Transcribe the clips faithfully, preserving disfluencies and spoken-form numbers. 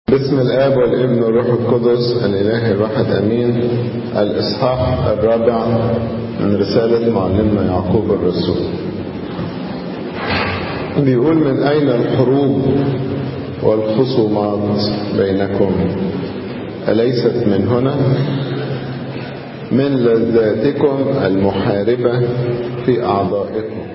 باسم الآب والابن والروح القدس الإله الواحد أمين. الإصحاح الرابع من رسالة معلمنا يعقوب الرسول بيقول: من أين الحروب والخصومات بينكم؟ أليست من هنا؟ من لذاتكم المحاربة في أعضائكم.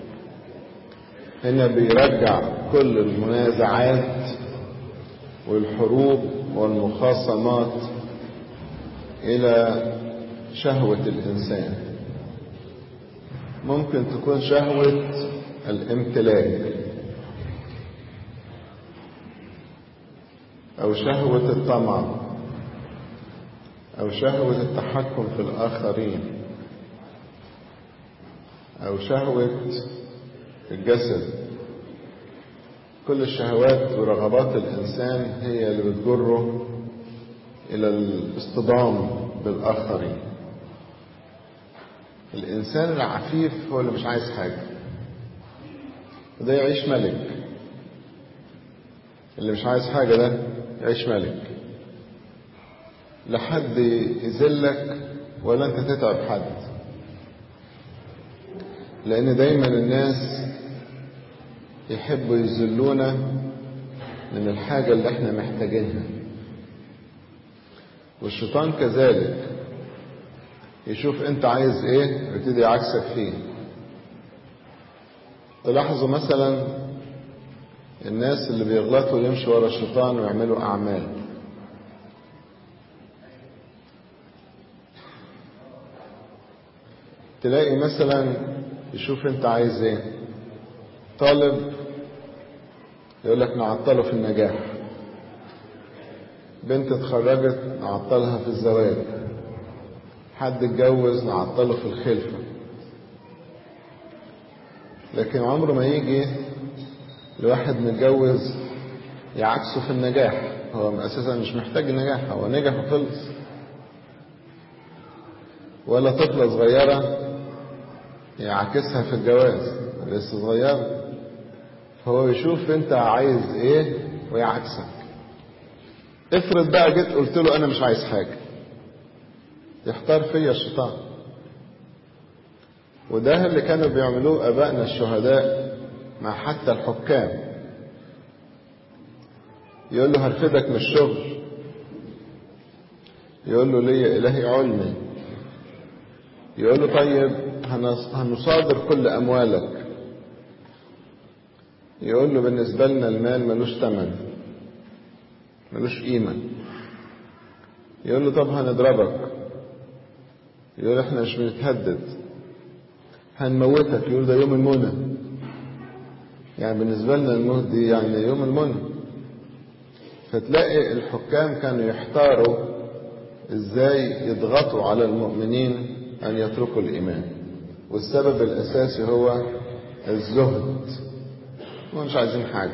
هنا بيرجع كل المنازعات والحروب والمخاصمات إلى شهوة الإنسان. ممكن تكون شهوة الامتلاك، أو شهوة الطمع، أو شهوة التحكم في الآخرين، أو شهوة الجسد. كل الشهوات ورغبات الإنسان هي اللي بتجره إلى الاصطدام بالآخرين. الإنسان العفيف هو اللي مش عايز حاجة، وده يعيش ملك. اللي مش عايز حاجة ده يعيش ملك، لا حد يذلك ولا أنت تتعب حد، لأن دايما الناس يحبوا يذلونا من الحاجة اللي احنا محتاجينها. والشيطان كذلك يشوف انت عايز ايه ويبتدي يعكسك فيه. تلاحظوا مثلا الناس اللي بيغلطوا يمشوا ورا الشيطان ويعملوا اعمال. تلاقي مثلا يشوف انت عايز ايه. طالب يقول لك نعطله في النجاح، بنت اتخرجت نعطلها في الزواج، حد اتجوز نعطله في الخلفة. لكن عمره ما يجي لواحد متجوز يعكسه في النجاح. هو اساسا مش محتاج النجاح، هو نجح وخلص. ولا طفلة صغيرة يعكسها في الجواز، لسه صغيرة، فهو يشوف انت عايز ايه ويعكسك. افرض بقى جيت قلت له انا مش عايز حاجة، يختار فيا الشيطان. وده اللي كانوا بيعملوه ابائنا الشهداء مع حتى الحكام. يقول له هرفدك من الشغل، يقول له ليه؟ الهي علمي. يقول له طيب هنصادر كل اموالك. يقول له بالنسبة لنا المال ملوش ثمن، ملوش قيمة. يقول له طب هنضربك. يقول احنا مش بنتهدد. هنموتك. يقول ده يوم المنى. يعني بالنسبة لنا الموت دي يعني يوم المنى. فتلاقي الحكام كانوا يحتاروا ازاي يضغطوا على المؤمنين ان يتركوا الايمان. والسبب الاساسي هو الزهد. هم مش عايزين حاجة.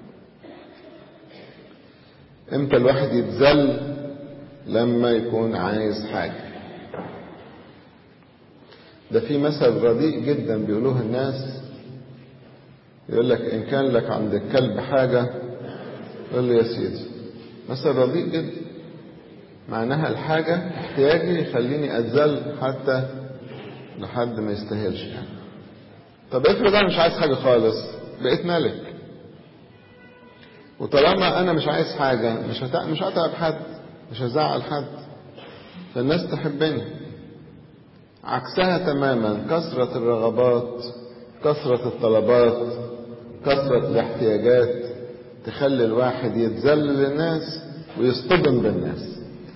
امتى الواحد يتذل؟ لما يكون عايز حاجة. ده في مثل رديء جدا بيقولوه الناس، يقول لك ان كان لك عند الكلب حاجة قول له يا سيدي. مثل رديء جدا، معناها الحاجة احتياجي يخليني اتذل حتى لحد ما يستاهلش يعني. طب افرض انا مش عايز حاجة خالص، بقيت ملك. وطالما انا مش عايز حاجة مش هتع... مش هتعب حد، مش هزعل حد، فالناس تحبني. عكسها تماما، كثرة الرغبات، كثرة الطلبات، كثرة الاحتياجات تخلي الواحد يتذل للناس ويصطدم بالناس.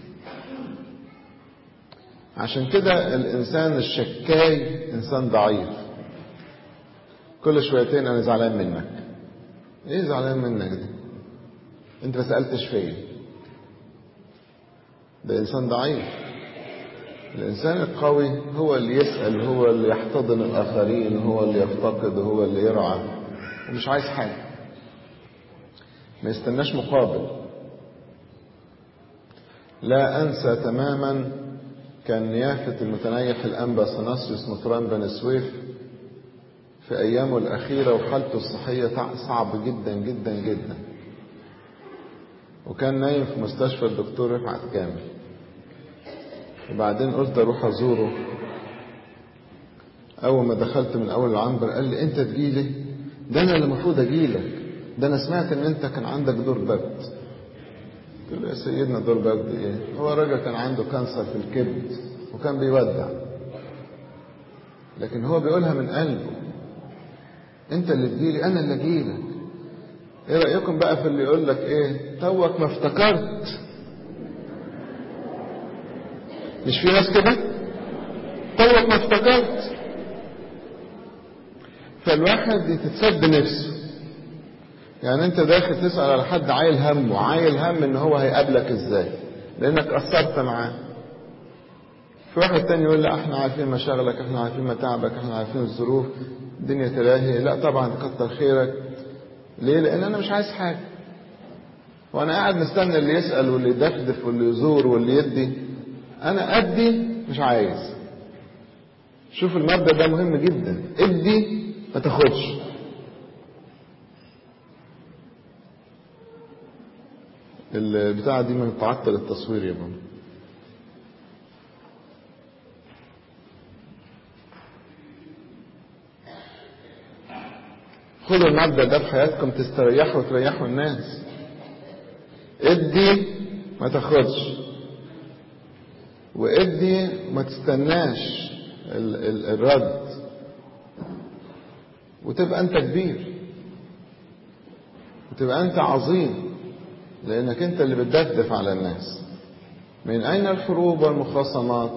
عشان كده الانسان الشكاي انسان ضعيف. كل شويتين انا زعلان منك. ايه زعلان منك ده؟ انت ما سألتش فيا. ده انسان ضعيف. الانسان القوي هو اللي يسأل، هو اللي يحتضن الاخرين، هو اللي يفتقد، هو اللي يرعى، ومش عايز حاجة، ما يستناش مقابل. لا انسى تماما كان نيافة المتنيح الانبا ثناسيوس مطران بني سويف في ايامه الاخيرة، وحالته الصحية صعب جدا جدا جدا. وكان نايم في مستشفى الدكتور رفعت كامل. وبعدين قلت اروح ازوره. اول ما دخلت من اول العنبر قال لي انت تجيلي؟ ده انا اللي المفروض اجيلك، ده انا سمعت ان انت كان عندك دور برد. قلت له يا سيدنا دور برد ايه؟ هو راجل كان عنده كانسر في الكبد وكان بيودع، لكن هو بيقولها من قلبه. انت اللي تجيلي؟ انا اللي اجيلك. ايه رأيكم بقى في اللي يقول لك ايه توك ما افتكرت؟ مش في ناس كده توك ما افتكرت؟ فالواحد يتسد نفسه. يعني انت داخل تسأل على حد عايل هم وعايل هم ان هو هيقابلك ازاي لانك قصرت معاه. في واحد تاني يقول لا احنا عارفين مشاغلك، احنا عارفين متاعبك، احنا عارفين الظروف، الدنيا تلاهي. لا طبعا تكتر خيرك. ليه؟ لان انا مش عايز حاجة، وانا قاعد مستني اللي يسأل واللي يدفدف واللي يزور واللي يدي. انا ادي مش عايز. شوف المبدأ ده مهم جدا، ادي ما تاخدش. البتاعة دي من تعطل التصوير يا بابا. خدوا المبدأ ده في حياتكم تستريحوا وتريحوا الناس. ادي ما تاخدش، وادي ما تستناش ال ال الرد، وتبقى انت كبير وتبقى انت عظيم لانك انت اللي بتدفدف على الناس. من اين الحروب والمخاصمات؟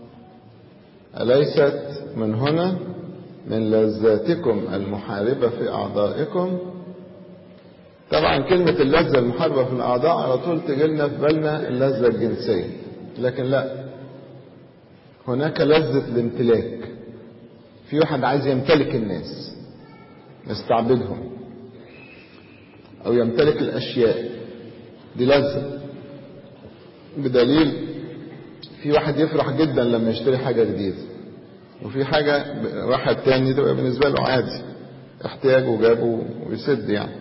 أليست من هنا من لذاتكم المحاربة في أعضائكم؟ طبعا كلمة اللذة المحاربة في الأعضاء على طول تجيلنا في بالنا اللذة الجنسية، لكن لا، هناك لذة الامتلاك. في واحد عايز يمتلك الناس، يستعبدهم أو يمتلك الأشياء، دي لذة. بدليل في واحد يفرح جدا لما يشتري حاجة جديدة، وفي حاجة واحد تاني تبقى بالنسبة له عادي، احتياج وجابه ويسد يعني.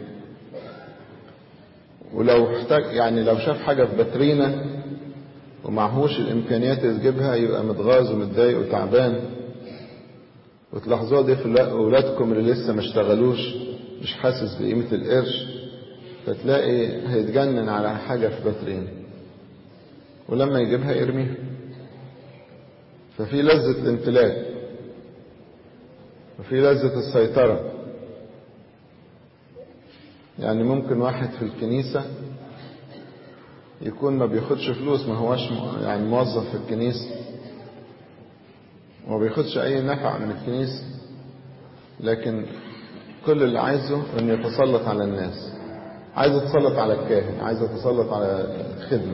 ولو احتاج يعني لو شاف حاجة في باترينا ومعهوش الامكانيات يجيبها يبقى متغاظ ومتضايق وتعبان. وتلاحظوها دي في اولادكم اللي لسه ما اشتغلوش، مش حاسس بقيمة القرش، فتلاقي هيتجنن على حاجة في باترينا ولما يجيبها يرميها. ففي لذة الامتلاك وفي لذة السيطرة. يعني ممكن واحد في الكنيسة يكون ما بياخدش فلوس، ما هواش يعني موظف في الكنيسة وما بياخدش اي نفع من الكنيسة، لكن كل اللي عايزه ان يتسلط على الناس، عايز يتسلط على الكاهن، عايز يتسلط على الخدمة،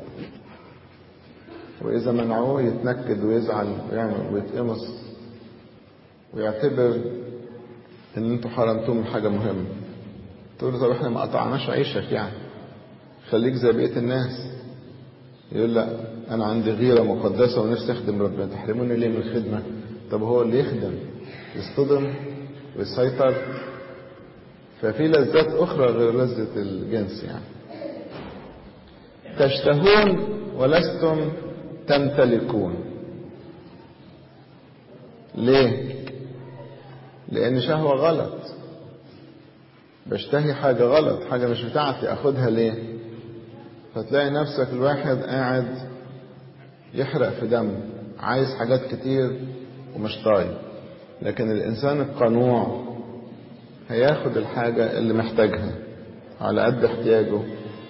واذا منعوه يتنكد ويزعل ويعمل ويتقمص ويعتبر ان انتوا حرمتوه من حاجة مهمة. تقول له طب احنا ما قطعناش عيشك يعني، خليك زي بقية الناس. يقول لا انا عندي غيرة مقدسة ونفسي اخدم ربنا، تحرموني ليه من الخدمة؟ طب هو اللي يخدم يصطدم ويسيطر. ففي لذات اخرى غير لذة الجنس يعني. تشتهون ولستم تمتلكون. ليه؟ لان شهوة غلط، بشتهي حاجة غلط، حاجة مش بتاعتي، اخدها ليه؟ فتلاقي نفسك الواحد قاعد يحرق في دمه، عايز حاجات كتير ومش طايق. لكن الانسان القنوع هياخد الحاجة اللي محتاجها على قد احتياجه،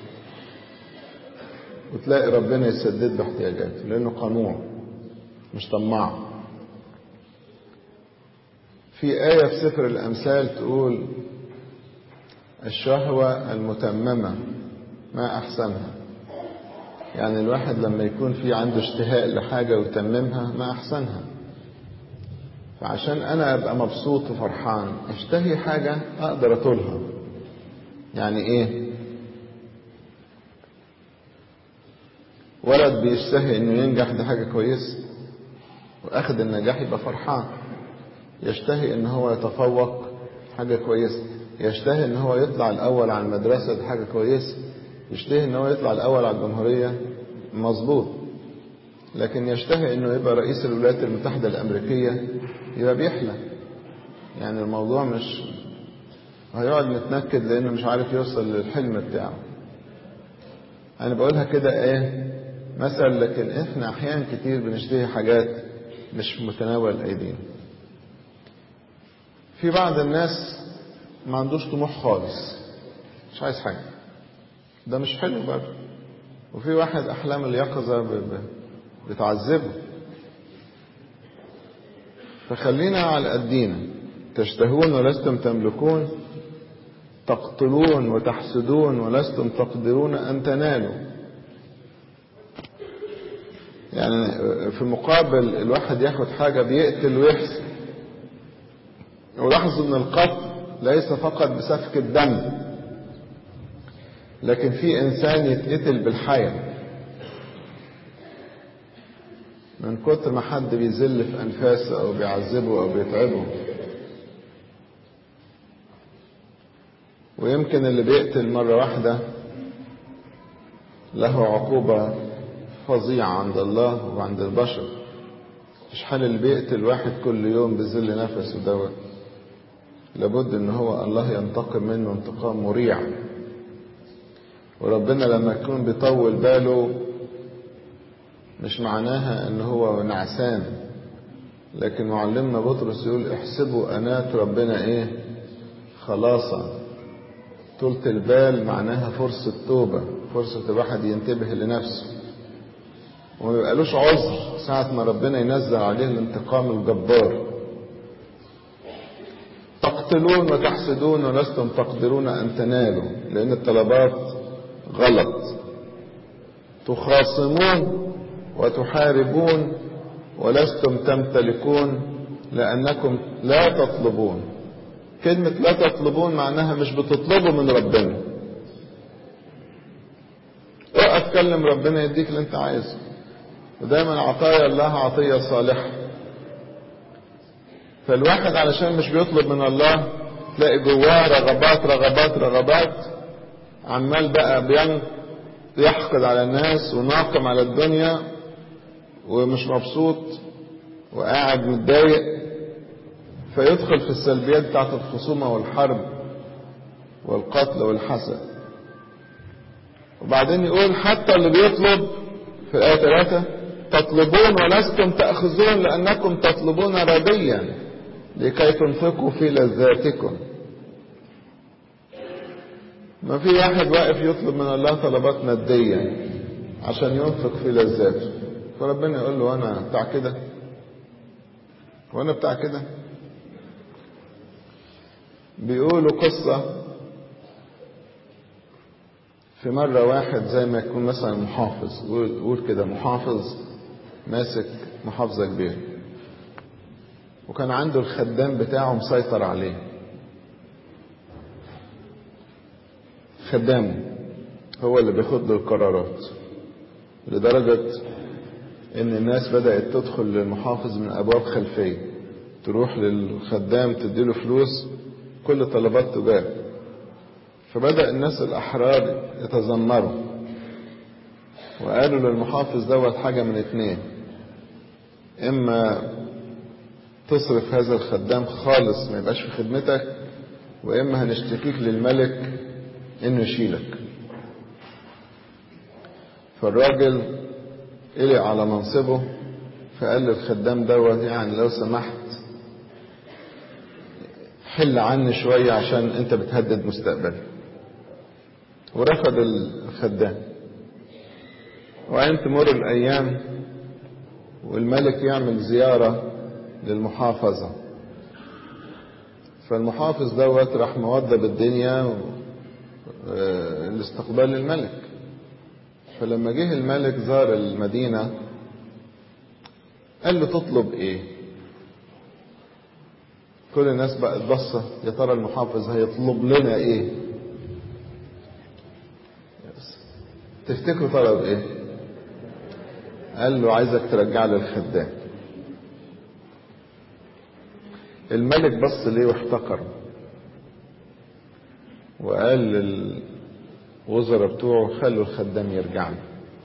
وتلاقي ربنا يسدد له احتياجاته لانه قنوع مش طماع. في آية في سفر الأمثال تقول الشهوة المتممة ما أحسنها. يعني الواحد لما يكون في عنده اشتهاء لحاجة ويتممها ما أحسنها. فعشان أنا أبقى مبسوط وفرحان اشتهي حاجة أقدر أطولها. يعني إيه؟ ولد بيشتهي إنه ينجح، ده حاجة كويسة، وأخذ النجاح يبقى فرحان. يشتهي إن هو يتفوق، حاجة كويسة. يشتهي إن هو يطلع الأول على المدرسة، دي حاجة كويسة. يشتهي ان هو يطلع الاول على الجمهورية مظبوط، لكن يشتهي انه يبقى رئيس الولايات المتحدة الامريكية يبقى بيحلم. يعني الموضوع مش هيقعد متنكد لانه مش عارف يوصل للحلم بتاعه. انا بقولها كده ايه مثلا، لكن احنا احيان كتير بنشتهي حاجات مش في متناول ايدينا. في بعض الناس ما عندوش طموح خالص، مش عايز حاجة، ده مش حلو برضه. وفي واحد احلام اليقظة بتعذبه. فخلينا على قدينا. تشتهون ولستم تملكون، تقتلون وتحسدون ولستم تقدرون ان تنالوا. يعني في المقابل الواحد ياخد حاجة بيقتل ويحسد. ولاحظوا ان القتل ليس فقط بسفك الدم، لكن في انسان يتقتل بالحياة من كتر ما حد بيذل في انفاسه او بيعذبه او بيتعبه. ويمكن اللي بيقتل مرة واحدة له عقوبة فظيعة عند الله وعند البشر. مش حال اللي بيقتل واحد كل يوم بذل نفسه دوت، لابد ان هو الله ينتقم منه انتقام مريع. وربنا لما يكون بيطول باله مش معناها ان هو نعسان، لكن معلمنا بطرس يقول احسبوا انات ربنا ايه خلاصا. طولة البال معناها فرصة توبة، فرصة الواحد ينتبه لنفسه وما يبقالوش عذر ساعة ما ربنا ينزل عليه الانتقام الجبار. تقتلون وتحسدون ولستم تقدرون ان تنالوا، لان الطلبات غلط. تخاصمون وتحاربون ولستم تمتلكون لانكم لا تطلبون. كلمة لا تطلبون معناها مش بتطلبوا من ربنا. اقف كلم ربنا يديك اللي انت عايزه. ودايما عطايا الله عطية صالحة. فالواحد علشان مش بيطلب من الله تلاقي جواه رغبات رغبات رغبات، عمال بقى بين يحقد على الناس وناقم على الدنيا ومش مبسوط وقاعد متضايق، فيدخل في السلبيات بتاعت الخصومة والحرب والقتل والحسد. وبعدين يقول حتى اللي بيطلب في الآية ثلاثة تطلبون ولستم تأخذون لأنكم تطلبون رديا لكي تنفقوا في لذاتكم. ما في واحد واقف يطلب من الله طلبات مادية عشان ينفق في لذاته، فربنا يقول له أنا بتاع كده وأنا بتاع كده. بيقولوا قصة في مرة واحد زي ما يكون مثلا محافظ، قول كده محافظ ماسك محافظة كبيرة، وكان عنده الخدام بتاعه مسيطر عليه. خدامه هو اللي بياخد له القرارات، لدرجة ان الناس بدأت تدخل للمحافظ من ابواب خلفية، تروح للخدام تديله فلوس كل طلبات تجاه. فبدأ الناس الأحرار يتذمروا وقالوا للمحافظ دوت حاجة من اتنين: إما تصرف هذا الخدام خالص ما يبقاش في خدمتك، وإما هنشتكيك للملك إنه يشيلك. فالراجل قلق على منصبه فقال للخدام دوت يعني لو سمحت حل عني شوية عشان انت بتهدد مستقبلي. ورفض الخدام. وعين تمر الأيام والملك يعمل زيارة للمحافظة، فالمحافظ دوت راح موضب الدنيا لاستقبال الملك. فلما جه الملك زار المدينة قال له تطلب ايه؟ كل الناس بقت بصة يا ترى المحافظ هيطلب لنا ايه؟ تفتكروا طلب ايه؟ قال له عايزك ترجع لي الخدام. الملك بص ليه واحتقر وقال لل... وزراء بتوعه خلوا الخدام يرجع له.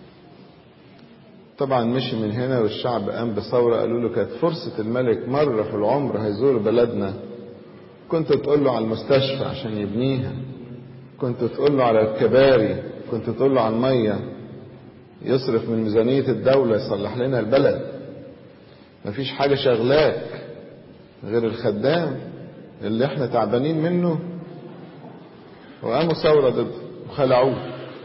طبعا مشي من هنا والشعب قام بثورة، قالوا له كانت فرصة الملك مرة في العمر هيزور بلدنا، كنت تقول له على المستشفى عشان يبنيها، كنت تقول له على الكباري، كنت تقول له على المية يصرف من ميزانية الدولة يصلح لنا البلد. مفيش حاجة شغلاك غير الخدام اللي احنا تعبانين منه. وقاموا ثورة ضده وخلعوه.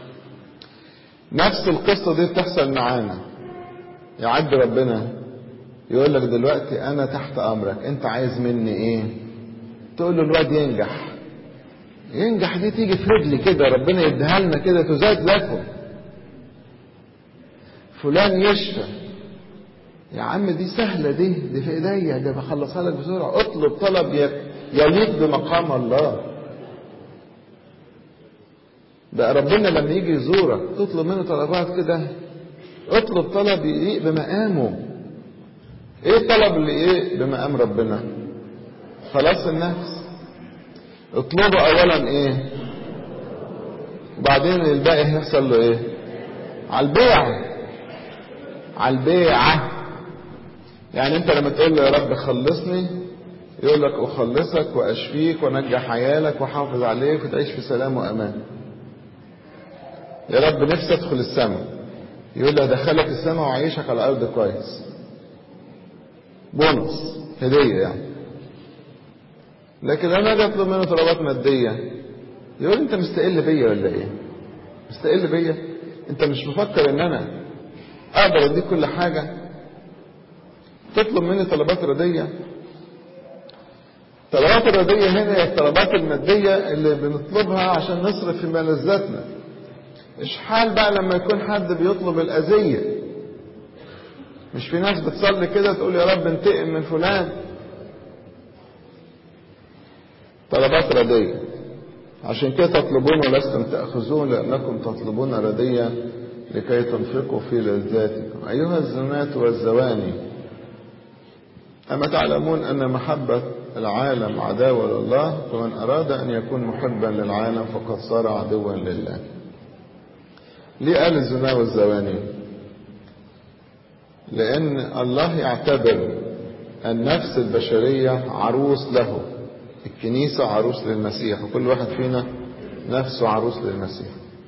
نفس القصة دي بتحصل معانا. يعد ربنا يقول لك دلوقتي انا تحت امرك، انت عايز مني ايه؟ تقول له الواد ينجح. ينجح دي تيجي في رجلي كده، ربنا يديها لنا كده تزاد لكم. فلان يشفى، يا عم دي سهلة، دي دي في ايديا، ده بخلصها لك بسرعة. اطلب طلب يليق بمقام الله. بقى ربنا لما يجي يزورك تطلب منه طلبات كده، اطلب طلب يليق بمقامه. ايه الطلب اللي ايه بمقام ربنا؟ خلاص النفس. اطلبه اولا ايه، وبعدين الباقي هيحصل له ايه؟ على البيع، على البيعة. يعني انت لما تقول له يا رب خلصني، يقول لك اخلصك واشفيك وانجح عيالك واحافظ عليك وتعيش في سلام وامان. يا رب نفسي ادخل السماء، يقول لي ادخلك السماء وعيشك على الارض كويس، بونص هديه يعني. لكن لما اجي اطلب منه طلبات ماديه يقول انت مستقل بيا ولا ايه؟ مستقل بيا؟ انت مش مفكر ان انا اقدر اديك كل حاجه؟ تطلب مني طلبات رديه. طلبات الرديه هنا هي الطلبات الماديه اللي بنطلبها عشان نصرف في ملذاتنا. مش حال بقى لما يكون حد بيطلب الاذيه. مش في ناس بتصلي كده تقول يا رب انتقم من فلان. طلبات رديه. عشان كده تطلبون ولستم تأخذون لأنكم تطلبون ردية لكي تنفقوا في لذاتكم. أيها الزنات والزواني، أما تعلمون أن محبة العالم عداوة لله؟ فمن أراد أن يكون محبا للعالم فقد صار عدوا لله. ليه قال الزنا والزواني؟ لأن الله يعتبر النفس البشرية عروس له. الكنيسة عروس للمسيح، وكل واحد فينا نفسه عروس للمسيح.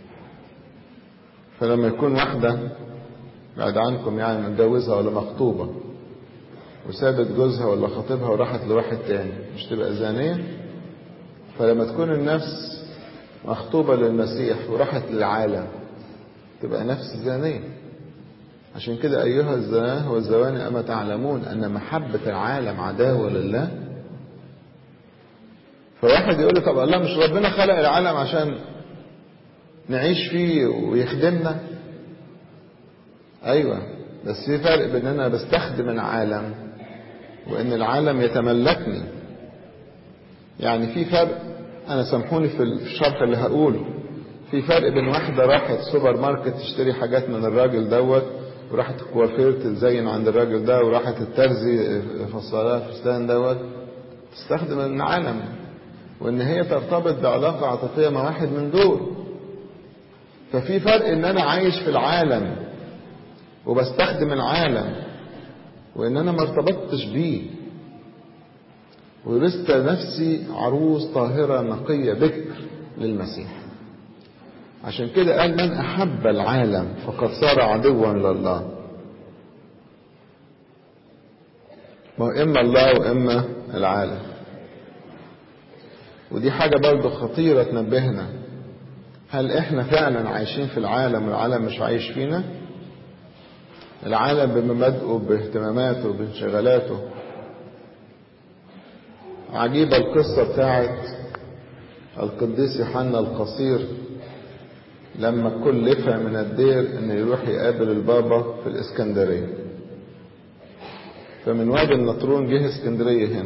فلما يكون واحدة بعد عنكم يعني متجوزها ولا مخطوبة وسابت جوزها ولا خطيبها وراحت لواحد تاني، مش تبقى زانية؟ فلما تكون النفس مخطوبة للمسيح وراحت للعالم تبقى نفس زانية. عشان كده أيها الزناه والزواني أما تعلمون أن محبة العالم عداوة لله؟ فواحد يقول لي طب الله مش ربنا خلق العالم عشان نعيش فيه ويخدمنا؟ ايوه، بس في فرق بين انا بستخدم العالم وان العالم يتملكني. يعني في فرق، انا سامحوني في الشرح اللي هقوله، في فرق بين واحدة راحت سوبر ماركت تشتري حاجات من الراجل دوت، وراحت الكوافير تتزين عند الراجل ده، وراحت الترزي فصلها فستان دوت، تستخدم العالم، وان هي ترتبط بعلاقة عاطفية مع واحد من دول. ففي فرق ان انا عايش في العالم وبستخدم العالم، وان انا ما ارتبطتش بيه ولسه نفسي عروس طاهرة نقية بكر للمسيح. عشان كده قال من احب العالم فقد صار عدوا لله. ما هو اما الله واما العالم. ودي حاجة برضو خطيرة تنبهنا، هل احنا فعلا عايشين في العالم والعالم مش عايش فينا؟ العالم بمبادئه باهتماماته بانشغالاته. عجيبة القصة بتاعت القديس يوحنا القصير لما كلف من الدير ان يروح يقابل البابا في الاسكندرية. فمن وادي النطرون جه اسكندرية هنا،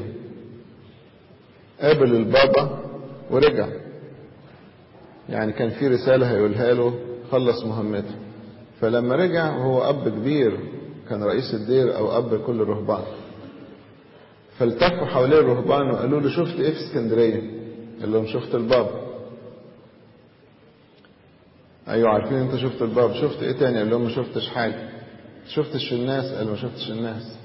قابل البابا ورجع. يعني كان في رسالة هيقولها له، خلص مهمته. فلما رجع وهو أب كبير، كان رئيس الدير أو أب كل الرهبان، فالتفوا حواليه الرهبان وقالوا له شفت إيه في اسكندرية؟ قال لهم شفت البابا. ايوه عارفين انت شفت الباب، شفت ايه تاني؟ قال لهم ما شفتش حاجة. شفتش الناس؟ قال ما شفتش الناس.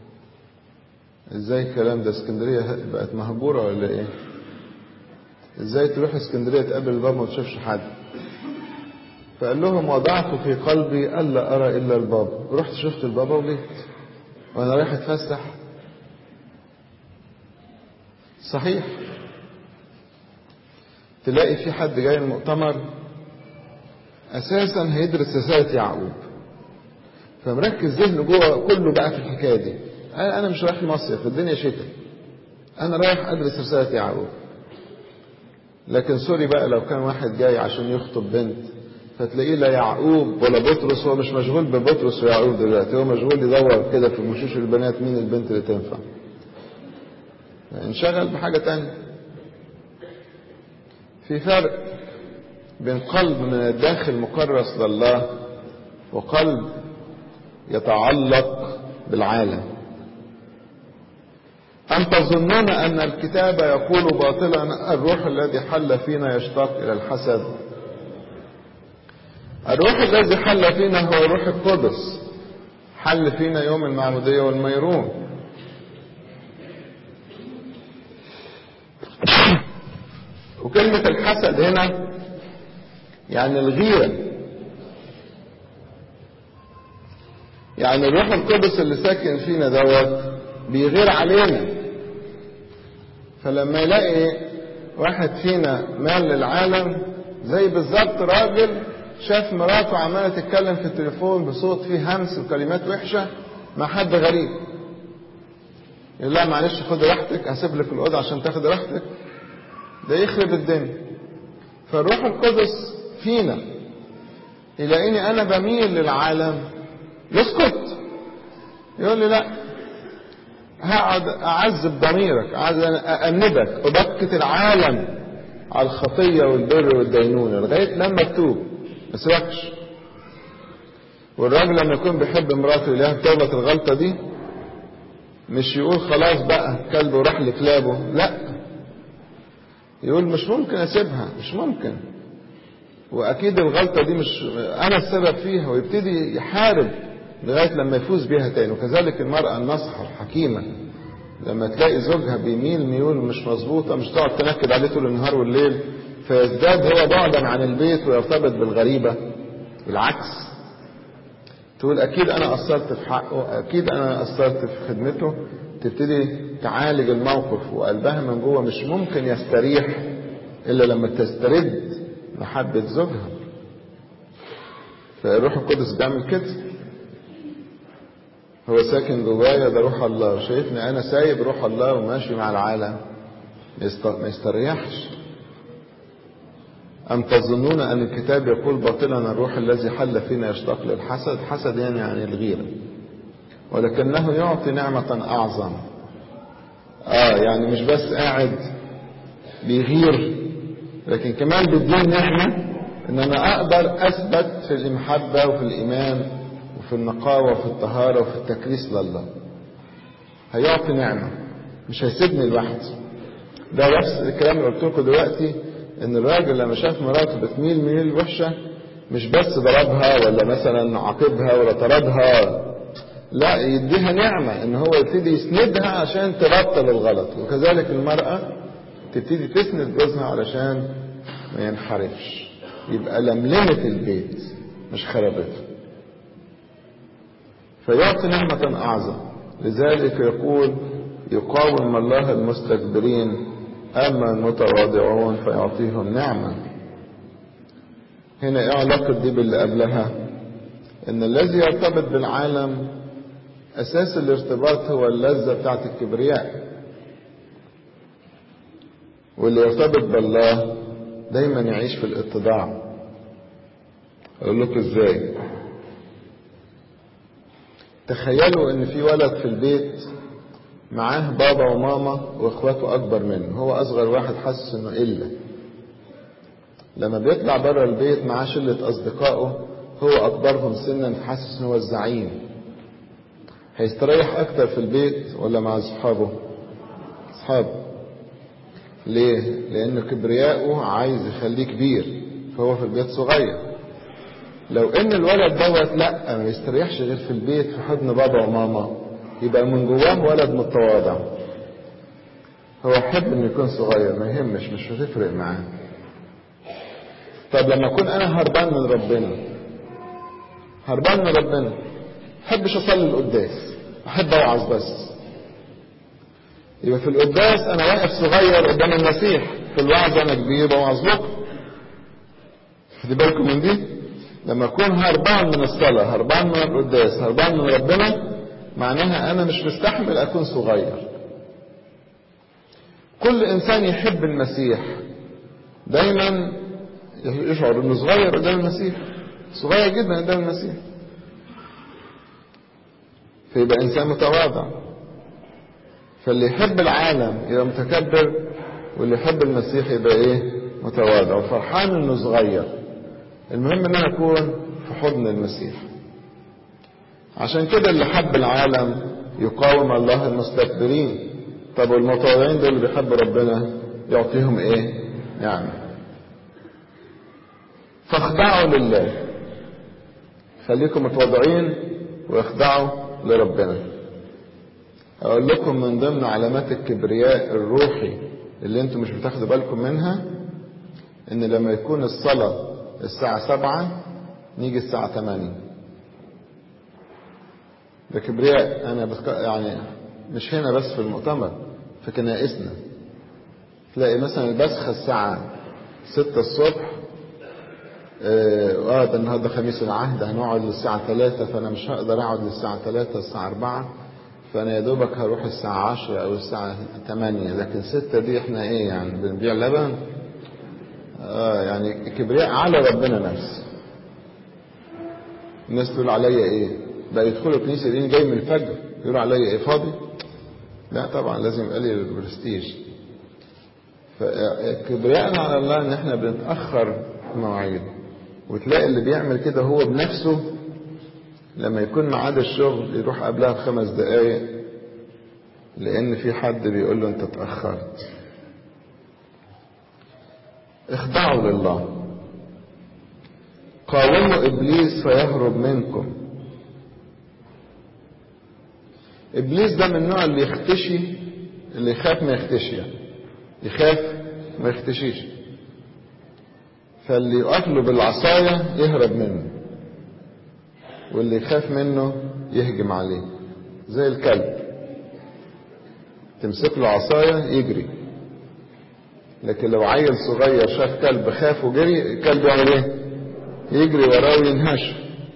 ازاي الكلام ده؟ اسكندرية بقت مهجورة ولا ايه؟ ازاي تروح اسكندرية تقابل الباب ما تشوفش حد؟ فقال لهم وضعت في قلبي ألا أرى إلا الباب. رحت شفت البابا وليت وأنا رايح أتفسح. صحيح تلاقي في حد جاي المؤتمر أساسا هيدرس رسالة يعقوب، فمركز ذهنه جوه كله بقى في الحكاية دي. أنا مش رايح مصيف، الدنيا شتاء، أنا رايح أدرس رسالة يعقوب. لكن سوري بقى لو كان واحد جاي عشان يخطب بنت، فتلاقيه لا يعقوب ولا بطرس، هو مش مشغول ببطرس ويعقوب دلوقتي، هو مشغول يدور كده في وشوش البنات مين البنت اللي تنفع، انشغل بحاجة تانية. في فرق بين قلب من الداخل مكرس لله وقلب يتعلق بالعالم. أم تظنون أن الكتاب يقول باطلا الروح الذي حل فينا يشتاق إلى الحسد؟ الروح الذي حل فينا هو الروح القدس، حل فينا يوم المعمودية والميرون. وكلمة الحسد هنا يعني الغيرة، يعني الروح القدس اللي ساكن فينا دوت بيغير علينا. فلما يلاقي واحد فينا مال للعالم، زي بالظبط راجل شاف مراته عمالة تتكلم في التليفون بصوت فيه همس وكلمات وحشة مع حد غريب، يقول لها معلش خد راحتك، هسيب لك الأوضة عشان تاخد راحتك، ده يخرب الدنيا. فالروح القدس فينا يلاقيني أنا بميل للعالم، يسكت، يقول لي لا، هقعد أعذب ضميرك، أقعد أأنبك، أبكت العالم على الخطية والبر والدينونة لغاية لما تتوب، ما سيبكش. والراجل لما يكون بيحب مراته يلاقيها بتغلط الغلطة دي، مش يقول خلاص بقى كلبه وراح لكلابه، لا، يقول مش ممكن أسيبها، مش ممكن، وأكيد الغلطة دي مش أنا السبب فيها، ويبتدي يحارب لغاية لما يفوز بيها تاني. وكذلك المرأة الناصحة الحكيمة لما تلاقي زوجها بيميل ميول مش مظبوطة، مش تقعد تنكد عليه طول النهار والليل فيزداد هو بعدا عن البيت ويرتبط بالغريبة. بالعكس، تقول أكيد أنا قصرت في حقه، أكيد أنا قصرت في خدمته، تبتدي تعالج الموقف، وقلبها من جوه مش ممكن يستريح إلا لما تسترد محبة زوجها. فالروح القدس بيعمل كده، هو ساكن جوايا، ده روح الله، شايفني أنا سايب روح الله وماشي مع العالم، ما يستريحش. أم تظنون أن الكتاب يقول باطلا الروح الذي حل فينا يشتاق للحسد؟ حسد يعني يعني الغيرة، ولكنه يعطي نعمة أعظم. آه يعني مش بس قاعد بيغير، لكن كمان بيديني نعمة إن أنا أقدر أثبت في المحبة وفي الإيمان وفي النقاوة وفي الطهارة وفي التكريس لله. هيعطي نعمة، مش هيسيبني لوحدي. ده نفس الكلام اللي قلت لكم دلوقتي، ان الراجل لما شاف مراته بتميل ميل وحشه مش بس ضربها ولا مثلا عاقبها ولا طردها، لا، يديها نعمه ان هو يبتدي يسندها عشان تبطل الغلط. وكذلك المراه تبتدي تسند جوزها علشان ما ينحرفش، يبقى لملمت البيت مش خربته. فيعطي نعمه اعظم، لذلك يقول يقاوم الله المستكبرين أما المتواضعون فيعطيهم نعمة. هنا ايه علاقة دي باللي قبلها؟ ان الذي يرتبط بالعالم اساس الارتباط هو اللذة بتاعت الكبرياء، واللي يرتبط بالله دايما يعيش في الاتضاع. اقول لكم ازاي؟ تخيلوا ان في ولد في البيت معاه بابا وماما واخواته اكبر منه، هو اصغر واحد، حاسس انه قله. لما بيطلع بره البيت معاه شله اصدقائه، هو اكبرهم سنا، حاسس انه هو الزعيم. هيستريح اكتر في البيت ولا مع اصحابه؟ اصحابه. ليه؟ لان كبرياءه عايز يخليه كبير، فهو في البيت صغير. لو ان الولد دوت لا ما يستريحش غير في البيت في حضن بابا وماما، يبقى من جواه ولد متواضع. هو يحب انه يكون صغير، ما يهمش، مش هتفرق معاه. طب لما اكون انا هربان من ربنا، هربان من ربنا، ما احبش اصلي القداس، احب اوعظ بس، يبقى في القداس انا واقف صغير قدام المسيح، في الوعظ انا كبير بوعظ لكم. خدي بالكم من دي. لما اكون هربان من الصلاه، هربان من القداس، هربان من ربنا، معناها انا مش مستحمل اكون صغير. كل انسان يحب المسيح دايما يشعر انه صغير قدام المسيح، صغير جدا قدام المسيح، فيبقى انسان متواضع. فاللي يحب العالم يبقى متكبر، واللي يحب المسيح يبقى ايه؟ متواضع وفرحان انه صغير. المهم ان انا اكون في حضن المسيح. عشان كده اللي حب العالم يقاوم الله المستكبرين. طب والمتواضعين دول اللي بيحبوا ربنا يعطيهم ايه؟ نعمة. فاخضعوا لله، خليكم متواضعين واخضعوا لربنا. اقول لكم من ضمن علامات الكبرياء الروحي اللي انتم مش بتاخدوا بالكم منها، ان لما يكون الصلاة الساعة سبعة نيجي الساعة تمانية. ده كبرياء. انا بتك... يعني مش هنا بس في المؤتمر، في كنائسنا تلاقي مثلا البسخة الساعة ستة الصبح، اه ده النهارده خميس العهد هنقعد للساعة ثلاثة، فانا مش هقدر اقعد للساعة ثلاثة الساعة أربعة، فانا يا دوبك هروح الساعة عشرة او الساعة ثمانية، لكن ستة دي احنا ايه يعني بنبيع لبن؟ اه يعني كبرياء على ربنا نفسه. الناس تقول عليا ايه؟ بقى يدخلوا الكنيسة دي جاي من الفجر يقولوا عليا ايه؟ فاضي؟ لا طبعا لازم يبقى لي البرستيج. فكبرياءنا على الله ان احنا بنتأخر مواعيد. وتلاقي اللي بيعمل كده هو بنفسه لما يكون ميعاد الشغل يروح قبلها بخمس دقايق لان في حد بيقول له انت اتأخرت. اخضعوا لله. قاوموا ابليس فيهرب منكم. ابليس ده من النوع اللي يختشي، اللي يخاف ما يختشي، يعني يخاف ما يختشيش، فاللي يقف له بالعصاية يهرب منه، واللي يخاف منه يهجم عليه زي الكلب، تمسك له عصاية يجري. لكن لو عيل صغير شاف كلب خاف وجري، الكلب يعمل ايه؟ يجري وراه وينهشه.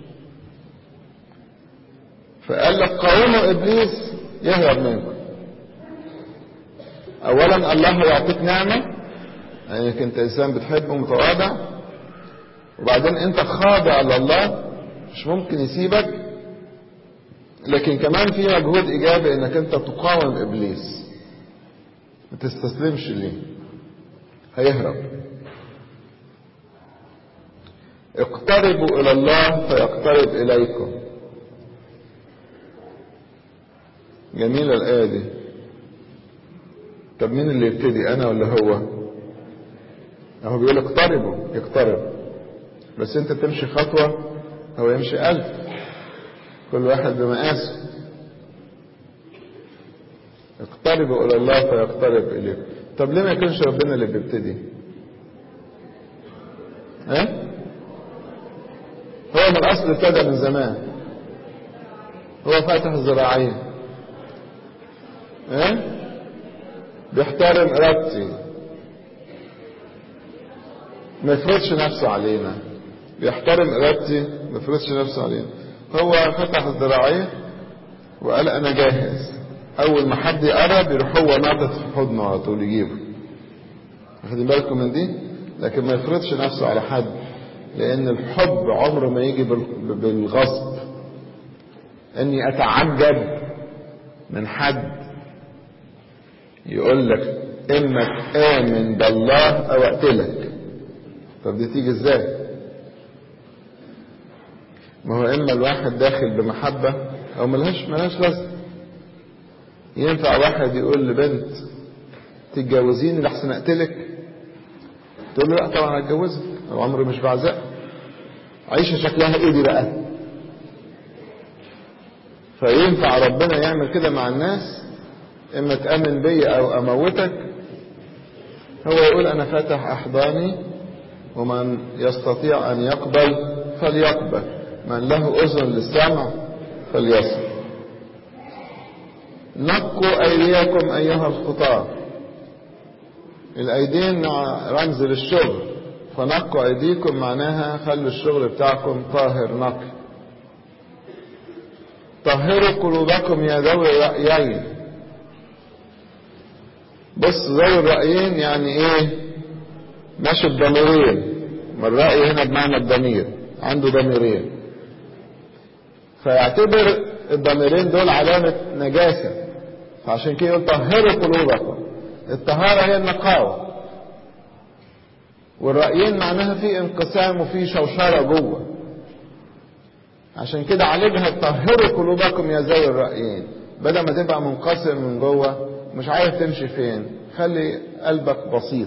فقال لك قاوموا ابليس يهرب منكم. اولا الله يعطيك نعمة انك انت انسان بتحبه متواضع، وبعدين انت خاضع لله مش ممكن يسيبك، لكن كمان في مجهود ايجابي انك انت تقاوم ابليس، ما تستسلمش ليه، هيهرب. اقتربوا الى الله فيقترب اليكم. جميلة الآية دي. طب مين اللي يبتدي، انا ولا هو؟ هو بيقول اقتربوا، يقترب، بس انت تمشي خطوة هو يمشي ألف، كل واحد بمقاسه. اقتربوا الى الله فيقترب اليكم. طب ليه ما يكونش ربنا اللي بيبتدي؟ ها؟ هو من الاصل ابتدى من زمان، هو فاتح الذراعين، ها؟ بيحترم ارادتي، ما يفرضش نفسه علينا، بيحترم ارادتي ما يفرضش نفسه علينا. هو فتح الذراعين وقال انا جاهز، اول ما حد يقرب يروح هو ناطط في حضنه على طول يجيبه. واخدين بالكم من دي؟ لكن ما يفرضش نفسه على حد، لان الحب عمره ما يجي بالغصب. اني اتعجب من حد يقول لك اما تآمن بالله او اقتلك. طب دي تيجي ازاي؟ ما هو اما الواحد داخل بمحبة او ملهاش ملهاش لازمة. ينفع واحد يقول لبنت تتجوزيني لحسن اقتلك؟ تقول له لا طبعا هتجوزك، او عمري مش بعزق. عيشة شكلها ايه دي بقى؟ فينفع ربنا يعمل كده مع الناس؟ اما تأمن بي او اموتك. هو يقول انا فاتح احضاني ومن يستطيع ان يقبل فليقبل، من له اذن للسمع فليسمع. نقوا ايديكم ايها الخطاة. الايدين رمز للشغل، فنقوا ايديكم معناها خلوا الشغل بتاعكم طاهر نقي. طهروا قلوبكم يا ذوي الرأيين. بص، ذوي الرأيين يعني ايه؟ ماشي بضميرين. ما الرأي هنا بمعنى الضمير، عنده ضميرين، فيعتبر الضميرين دول علامة نجاسة، فعشان كده يقول طهروا قلوبكم. الطهارة هي النقاوة، والرأيين معناها في انقسام وفي شوشرة جوه، عشان كده عالجها طهروا قلوبكم يا ذوي الرأيين. بدل ما تبقى منقسم من جوه مش عارف تمشي فين، خلي قلبك بسيط.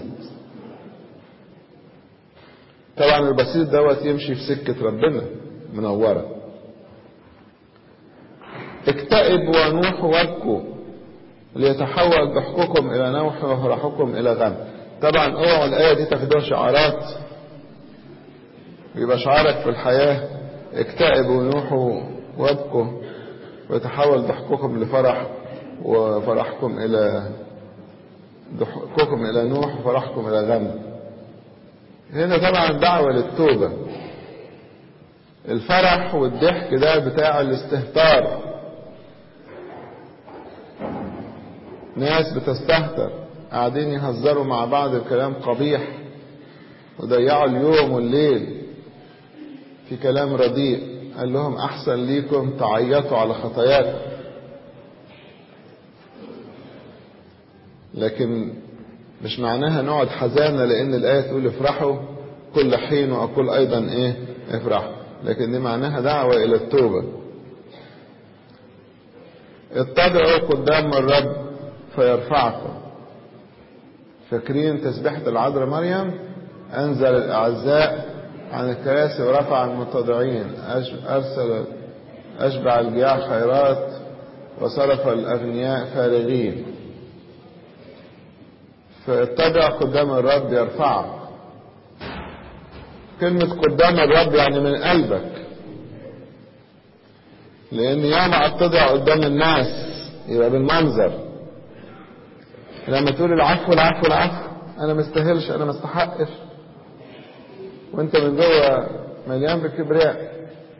طبعا البسيط دوت يمشي في سكة ربنا منورة. اكتئب ونوحوا وابكوا ليتحول ضحككم الى نوح وفرحكم الى غم. طبعا اوعوا الايه دي تاخدوها شعارات، يبقى شعارك في الحياه اكتئبوا ونوحوا وابكوا ويتحول ضحككم لفرح وفرحكم الى ضحككم الى نوح وفرحكم الى غم. هنا طبعا دعوه للتوبه. الفرح والضحك ده بتاع الاستهتار، ناس بتستهتر قاعدين يهزروا مع بعض بكلام قبيح وضيعوا اليوم والليل في كلام رديء. قال لهم احسن ليكم تعيطوا على خطاياكم. لكن مش معناها نقعد حزانة، لان الايه تقول افرحوا كل حين واقول ايضا ايه افرحوا، لكن دي معناها دعوة الى التوبة. اتضعوا قدام الرب فيرفعكم. فاكرين تسبيحة العذراء مريم؟ انزل الاعزاء عن الكراسي ورفع المتضعين، ارسل اشبع الجياع خيرات وصرف الاغنياء فارغين. فاتضع قدام الرب يرفعك. كلمة قدام الرب يعني من قلبك، لان ياما اتضع قدام الناس يبقى بالمنظر. لما تقول العفو العفو العفو، انا مستاهلش، انا مستحقش، وانت من جوه مليان بالكبرياء.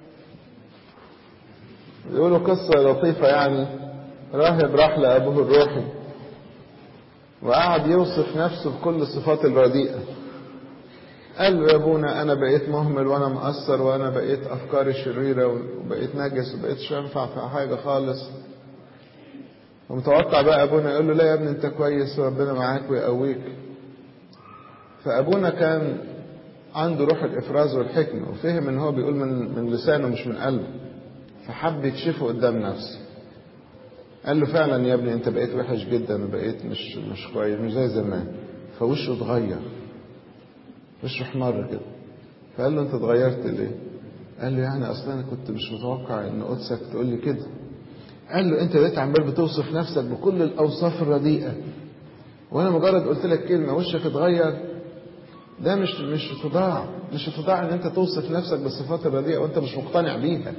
بيقولوا قصة لطيفة، يعني راهب راح لأبوه الروحي وقعد يوصف نفسه بكل الصفات الرديئة. قال له يا ابونا انا بقيت مهمل وانا مقصر وانا بقيت افكاري شريرة وبقيت نجس وبقيت مش هينفع في حاجة خالص. ومتوقع بقى ابونا يقول له لا يا ابني انت كويس وربنا معاك ويقويك. فابونا كان عنده روح الافراز والحكمة وفهم ان هو بيقول من من لسانه مش من قلبه، فحب يكشفه قدام نفسه. قال له فعلا يا ابني انت بقيت وحش جدا وبقيت مش مش كويس، مش زي زمان. فوشه اتغير، وشه احمر كده. فقال له انت اتغيرت ليه؟ قال له يعني اصلا انا كنت مش متوقع ان قدسك تقول لي كده. قال له انت بقيت عمال بتوصف نفسك بكل الاوصاف الرديئه، وانا مجرد قلت لك كلمه وشك اتغير. ده مش مش اتضاع، مش اتضاع ان انت توصف نفسك بالصفات الرديئه وانت مش مقتنع بيها.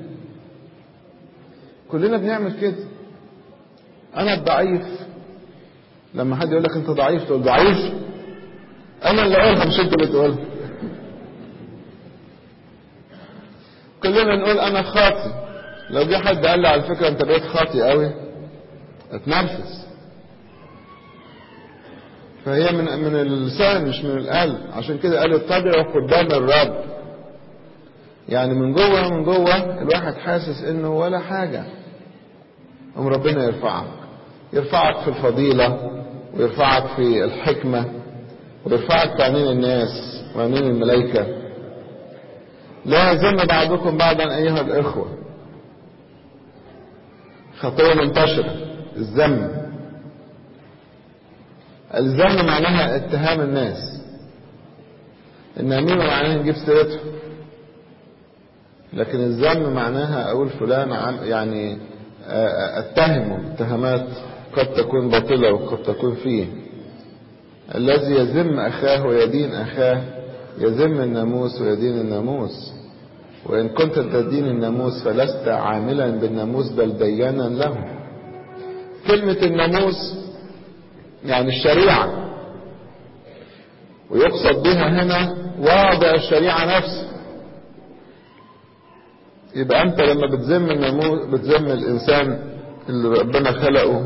كلنا بنعمل كده. انا الضعيف، لما حد يقول لك انت ضعيف تقول ضعيف؟ انا اللي اقولها مش انت اللي تقولها. كلنا نقول انا خاطي. لو جه حد قال لي على فكره انت بقيت خاطي قوي، اتنرفز. فهي من من اللسان مش من القلب. عشان كده قال اتضعوا قدام الرب. يعني من جوه من جوه الواحد حاسس انه ولا حاجه، قام ربنا يرفعك. يرفعك في الفضيله ويرفعك في الحكمه ويرفعك في عينين الناس وعينين الملائكه. لا يذم بعضكم بعضا ايها الاخوه. خطيه منتشره الذم. الذم معناها اتهام الناس. النميمه معناها نجيب سيرتهم. لكن الذم معناها اقول فلان عم يعني اتهمه اتهامات قد تكون باطلة وقد تكون فيه. الذي يذم اخاه ويدين اخاه يذم الناموس ويدين الناموس، وان كنت تدين الناموس فلست عاملا بالناموس بل ديانا له. كلمة الناموس يعني الشريعة، ويقصد بها هنا واضع الشريعة نفسه. يبقى انت لما بتذم الناموس بتذم الانسان اللي ربنا خلقه،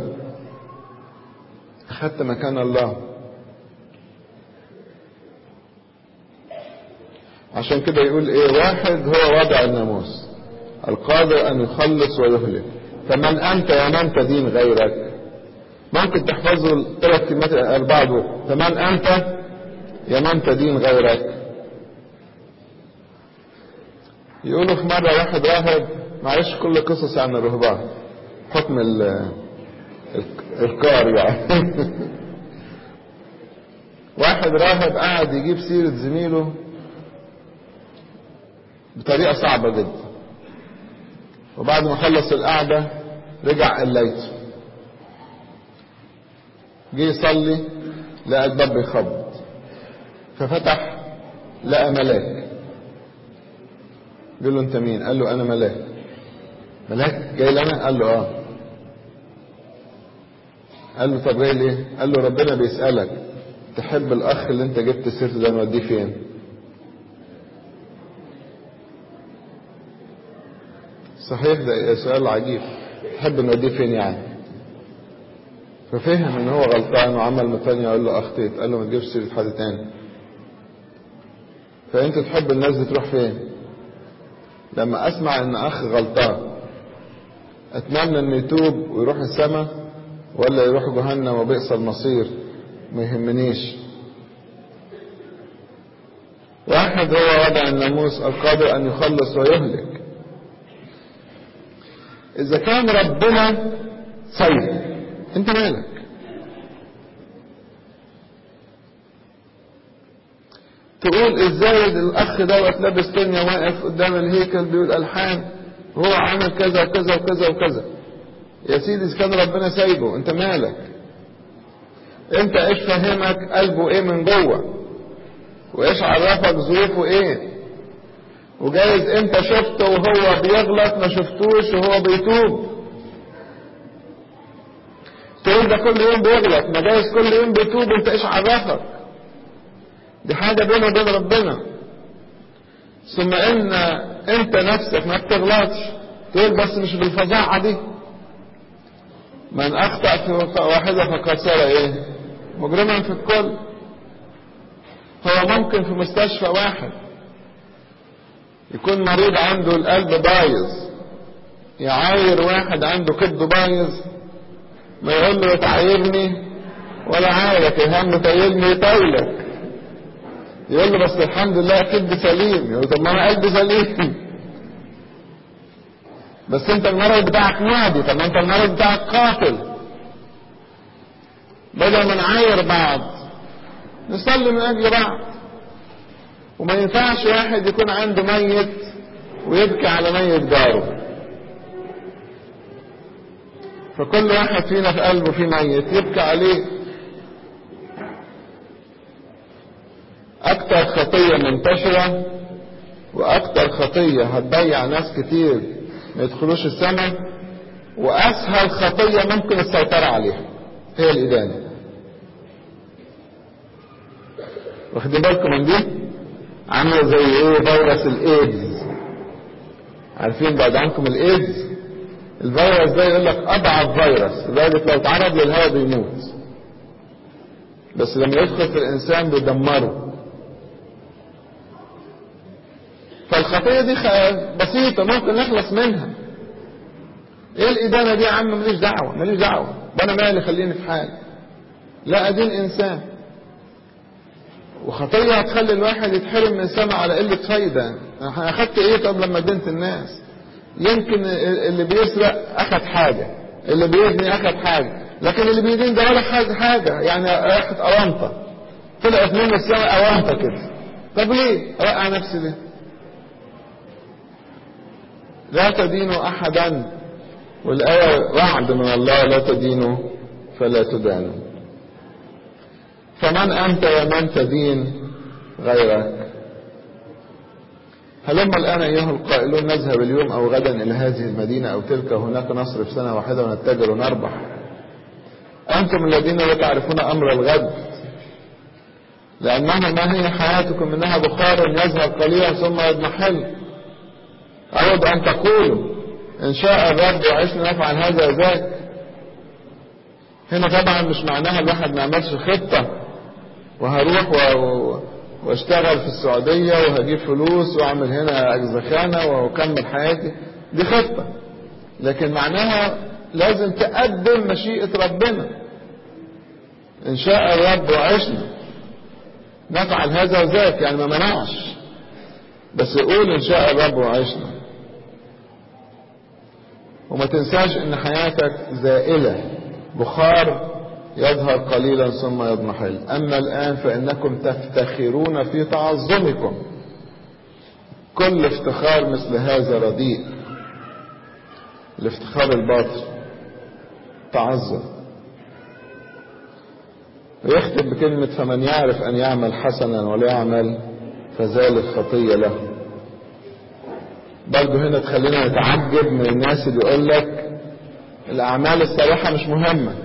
اخدت مكان الله. عشان كده يقول ايه؟ واحد هو وضع الناموس القادر ان يخلص ويهلك، فمن انت يا من تدين غيرك. ممكن تحفظوا الثلاث كلمات الاربعه دول، فمن انت يا من تدين غيرك. يقولوا في مره واحد راهب، معلش كل قصص عن الرهبان حكم الكار يعني واحد راهب قاعد يجيب سيرة زميله بطريقة صعبة جدا، وبعد ما خلص القعدة رجع قليته، جه يصلي لقى الباب بيخبط، ففتح لقى ملاك. قال له انت مين؟ قال له انا ملاك. ملاك جاي لنا؟ قال له اه. قال له طب جاي ليه؟ قال له ربنا بيسألك تحب الاخ اللي انت جبت سيرته ده نوديه فين؟ صحيح ده سؤال عجيب، تحب نوديه فين يعني؟ ففهم ان هو غلطان وعمل متانية، قال له اخطيت. قال له ما تجيبش سيرة حد تاني. فانت تحب الناس دي تروح فين؟ لما اسمع ان اخ غلطان اتمنى انه يتوب ويروح السماء ولا يروح جهنم وبئس المصير؟ ما يهمنيش. واحد هو وضع الناموس القادر ان يخلص ويهلك. اذا كان ربنا سيد انت مالك؟ تقول ازاي الاخ دوت لابس تانية واقف قدام الهيكل بيقول الحان وهو عمل كذا وكذا وكذا وكذا. يا سيدي اذا كان ربنا سايبه انت مالك؟ انت ايش فهمك قلبه ايه من جوه، وايش عرفك ظروفه ايه؟ وجايز انت شفته وهو بيغلط ما شفتوش وهو بيتوب، تقول ده كل يوم بيغلط، ما جايز كل يوم بيتوب، انت ايش عرفك؟ دي حاجة بينه وبين ربنا. ثم ان انت نفسك ما بتغلطش تقول بس مش بالفظاعة دي. من اخطأ في واحدة فقد صار ايه؟ مجرما في الكل. هو ممكن في مستشفى واحد يكون مريض عنده القلب بايظ، يعاير واحد عنده كبده بايظ، ما يقول له تعايرني ولا عايرك، يهم تايلني يطايلك. يقول له بس الحمد لله كبد سليم. يقول له طب ما انا قلبي سليم، بس انت المرض بتاعك معدي. طب ما انت المرض بتاعك قاتل. بدل ما نعاير بعض نصلي من اجل بعض. وما ينفعش واحد يكون عنده ميت ويبكي على ميت جاره. فكل واحد فينا في قلبه في ميت يبكي عليه. اكتر خطية منتشرة واكتر خطية هتضيع ناس كتير ما يدخلوش السماء، واسهل خطية ممكن السيطرة عليها هي الادانة. واخدين بالكم من دي؟ عامله زي ايه؟ فيروس الايدز. عارفين بعد عنكم الايدز؟ الفيروس ده يقول لك اضعف فيروس لدرجه لو اتعرض للهواء بيموت، بس لما يدخل في الانسان بيدمره. فالخطيه دي بسيطه ممكن نخلص منها. ايه الادانه دي يا عم؟ ماليش دعوه ماليش دعوه وانا مالي، خليني في حالي. لا، ادين انسان. وخطيه هتخلي الواحد يتحرم من السماء على قله فايده. انا اخدت ايه طب لما دنت الناس؟ يمكن اللي بيسرق اخد حاجه، اللي بيزني اخد حاجه، لكن اللي بيدين ده ولا حاجه حاجه يعني راحت اوانطه، طلعت من السماء اوانطه كده. طب ليه اوقع نفسي ليه؟ لا تدينوا أحدا، والآية وعد من الله لا تدينوا فلا تدانوا. فمن أنت يا من تدين غيرك؟ هلما الآن أيها القائلون نذهب اليوم أو غدا إلى هذه المدينة أو تلك، هناك نصرف سنة واحدة ونتجر ونربح. أنتم الذين لا تعرفون أمر الغد، لأنه ما هي حياتكم إنها بخار يذهب قليلا ثم يضمحل. أود أن تقولوا إن شاء الرب وعشنا نفعل هذا وذاك. هنا طبعا مش معناها الواحد ما يعملش خطة وهروح و... واشتغل في السعودية وهجيب فلوس واعمل هنا أجزخانة واكمل حياتي، دي خطة. لكن معناها لازم تقدم مشيئة ربنا. إن شاء الرب وعشنا نفعل هذا وذاك، يعني ما منعش، بس يقول إن شاء الرب وعشنا. وما تنساش إن حياتك زائلة، بخار يظهر قليلا ثم يضمحل. أما الآن فإنكم تفتخرون في تعظمكم. كل افتخار مثل هذا رديء، الافتخار الباطل تعظم. ويختم بكلمة فمن يعرف أن يعمل حسنا ولا يعمل فذلك خطية له. برضو هنا تخلينا نتعجب من الناس اللي يقول لك الأعمال الصالحة مش مهمة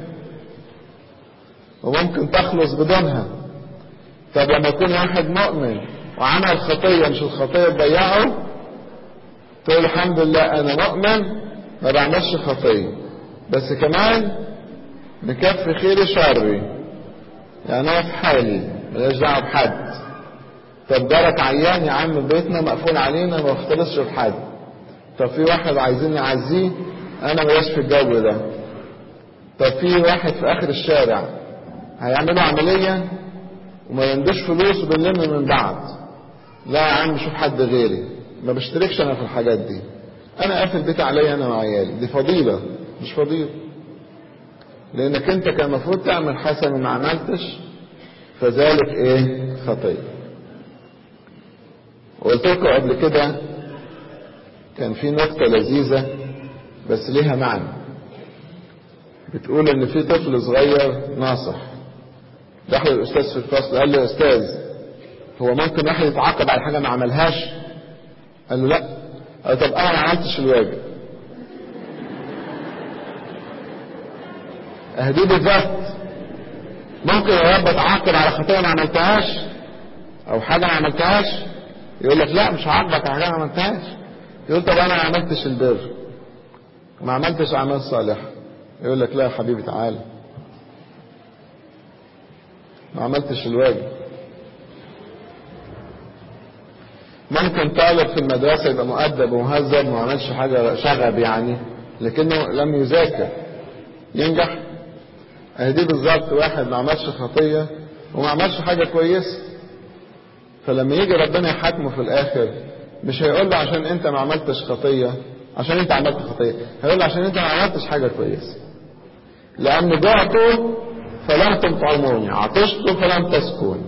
وممكن تخلص بدونها. طب لما يكون واحد مؤمن وعمل خطية مش الخطية تضيعه، تقول الحمد لله أنا مؤمن ما بعملش خطية، بس كمان مكفي خيري شري، يعني أنا في حالي ملاش دعوة بحد. طب جارك عيان يا عم بيتنا مقفول علينا ما بختلصش بحد. طب في واحد عايزين نعزيه أنا ملاش في الجو ده. طب في واحد في آخر الشارع هيعملوا عملية وما يندوش فلوس وبنلم من بعض، لا يا عم شوف حد غيري، ما بشتركش أنا في الحاجات دي، أنا قافل بيت عليا أنا وعيالي. دي فضيلة مش فضيلة، لأنك أنت كان المفروض تعمل حسن وما عملتش فذلك إيه؟ خطية. وقلت لكم قبل كده كان في نقطة لذيذة بس ليها معنى، بتقول ان في طفل صغير ناصح دخل الاستاذ في الفصل قال له يا استاذ هو ممكن واحد يتعاقب على حاجه ما عملهاش؟ قال له لا. قال طب انا ما عملتش الواجب. اهدي بالذات ممكن يا رب اتعاقب على خطيه ما عملتهاش او حاجه ما عملتهاش؟ يقول لك لا مش هعاقبك على حاجه ما عملتهاش. يقول طب انا ما عملتش البر ما عملتش اعمال صالحه، يقول لك لا يا حبيبي تعالى ما عملتش الواجب. ممكن طالب في المدرسة يبقى مؤدب ومهذب وما عملش حاجة شغب يعني لكنه لم يذاكر ينجح؟ اهدي بالظبط واحد ما عملش خطية وما عملش حاجة كويسة، فلما يجي ربنا يحاكمه في الاخر مش هيقول له عشان انت ما عملتش خطية عشان انت عملت خطية، هيقول له عشان انت ما عملتش حاجة كويسة. لأن جعتوا فلم تطعموني، عطشتوا فلم تسقوني.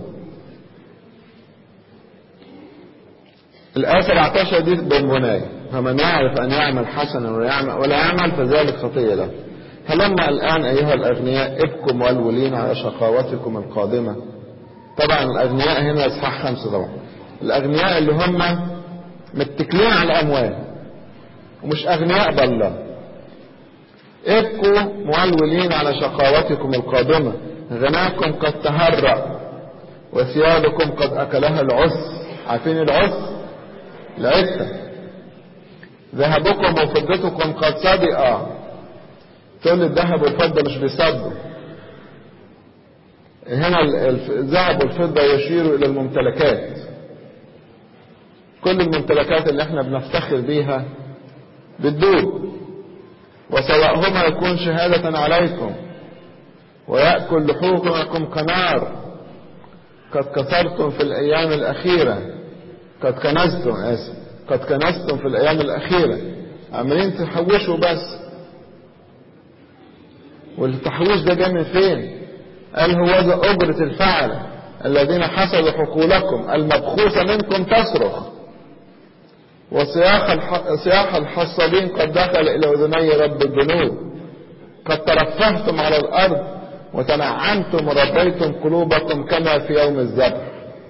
الآية سبعتاشر دي بالبناية فمن يعرف أن يعمل حسنا ولا يعمل, ولا يعمل فذلك خطية له. فلما الآن أيها الأغنياء ابكوا مولولين على شقاوتكم القادمة. طبعا الأغنياء هنا إصحاح خمسة طبعا الأغنياء اللي هم متكلين على الأموال ومش أغنياء بالله. ابكوا مولولين على شقاوتكم القادمة، غناكم قد تهرأ وثيابكم قد أكلها العث. عارفين العث؟ العثة. ذهبكم وفضتكم قد صدئا. تقول الذهب والفضة مش بيصدوا. هنا الذهب والفضة يشير إلى الممتلكات. كل الممتلكات اللي احنا بنفتخر بيها بتدوب، وسواءهما يكون شهادة عليكم ويأكل لحومكم كنار. قد كثرتم في الأيام الأخيرة قد كنزتم آسف قد كنزتم في الأيام الأخيرة. عمالين تحوشوا بس، والتحويش ده جاي من فين؟ قال هو ذا أجرة الفعل الذين حصلوا حقولكم المبخوثة منكم تصرخ. وصياح الحصالين قد دخل إلى أذني رب الجنود. قد ترفهتم على الأرض وتنعمتم وربيتم قلوبكم كما في يوم الذبح.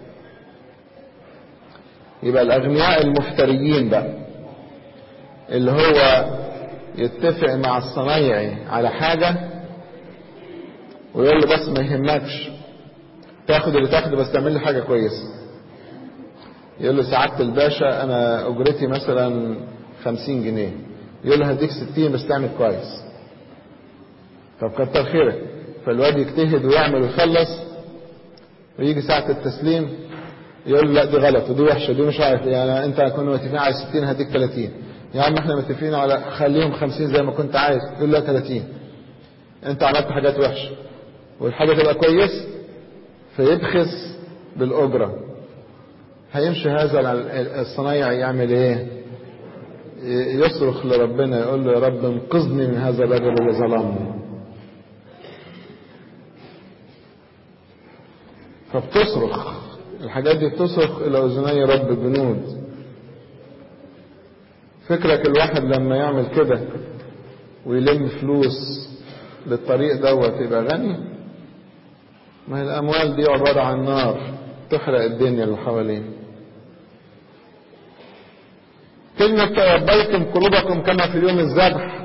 يبقى الأغنياء المفتريين بقى اللي هو يتفق مع الصنايعي على حاجة ويقول له بس ما يهمكش تاخد اللي تاخده بس تعمل لي حاجة كويسة. يقول له سعادة الباشا أنا أجرتي مثلا خمسين جنيه، يقول له هديك ستين بس تعمل كويس. طب كتر خيرك. فالواد يجتهد ويعمل ويخلص ويجي ساعة التسليم يقول له لا دي غلط ودي وحشة دي مش عارف يعني انت كنا متفقين على ستين هديك ثلاثين. يا عم احنا متفقين على خليهم خمسين زي ما كنت عايز. يقول له لا ثلاثين. انت عملت حاجات وحشة والحاجة تبقى كويس فيبخس بالأجرة. هيمشي هذا الصنايعي يعمل ايه؟ يصرخ لربنا يقول له يا رب انقذني من هذا الرجل اللي ظلمني. فبتصرخ الحاجات دي بتصرخ الى اذني رب الجنود. فكرك الواحد لما يعمل كده ويلم فلوس بالطريق دوت يبقى غني؟ ما هي الاموال دي عبارة عن نار تحرق الدنيا اللي حواليه. كلمة ربيتم قلوبكم كما في يوم الذبح،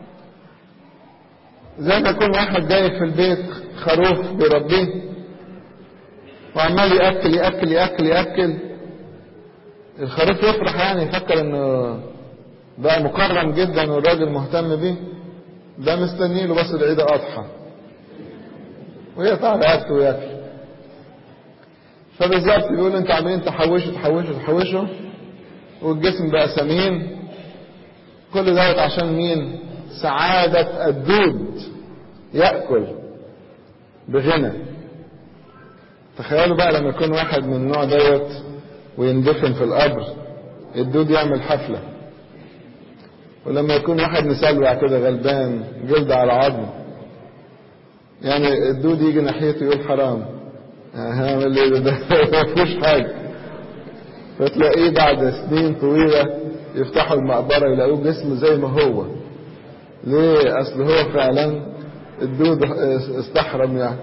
زي ما يكون واحد جاي في البيت خروف بيربيه وعمال يأكل يأكل يأكل يأكل. الخروف يفرح يعني يفكر انه بقى مكرم جدا والراجل مهتم بيه. ده مستني له بس العيد اضحى ويقطع رقبته وياكل. فبالظبط بيقول انت عمالين تحوشوا تحوشوا تحوشوا والجسم بقى سمين. كل دوت عشان مين؟ سعادة الدود يأكل بغنى. تخيلوا بقى لما يكون واحد من النوع دوت ويندفن في القبر الدود يعمل حفلة. ولما يكون واحد مسلوع كده غلبان جلد على عظم يعني الدود يجي ناحيته يقول حرام هعمل ايه ده ما فيهوش حاجة. فتلاقيه بعد سنين طويلة يفتحوا المقبرة يلاقوه جسم زي ما هو. ليه؟ اصل هو فعلا الدود استحرم يعني.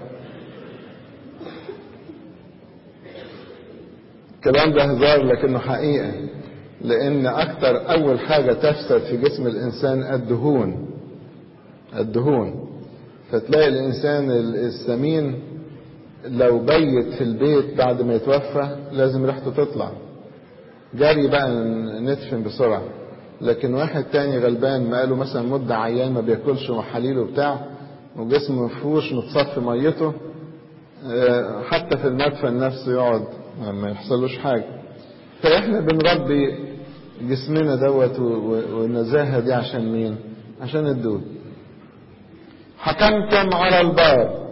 الكلام ده هزار لكنه حقيقة، لان اكتر اول حاجة تفسد في جسم الانسان الدهون. الدهون. فتلاقي الانسان السمين لو بيت في البيت بعد ما يتوفى لازم ريحته تطلع جري بقى ندفن بسرعة. لكن واحد تاني غلبان ما قاله مثلا مدة عيان ما بياكلش ومحاليله بتاع وجسمه مفهوش متصفي ميته حتى في المدفن نفسه يقعد ما يحصلوش حاجة. فاحنا بنربي جسمنا دوت والنزاهة دي عشان مين؟ عشان الدود. حكمتم على البار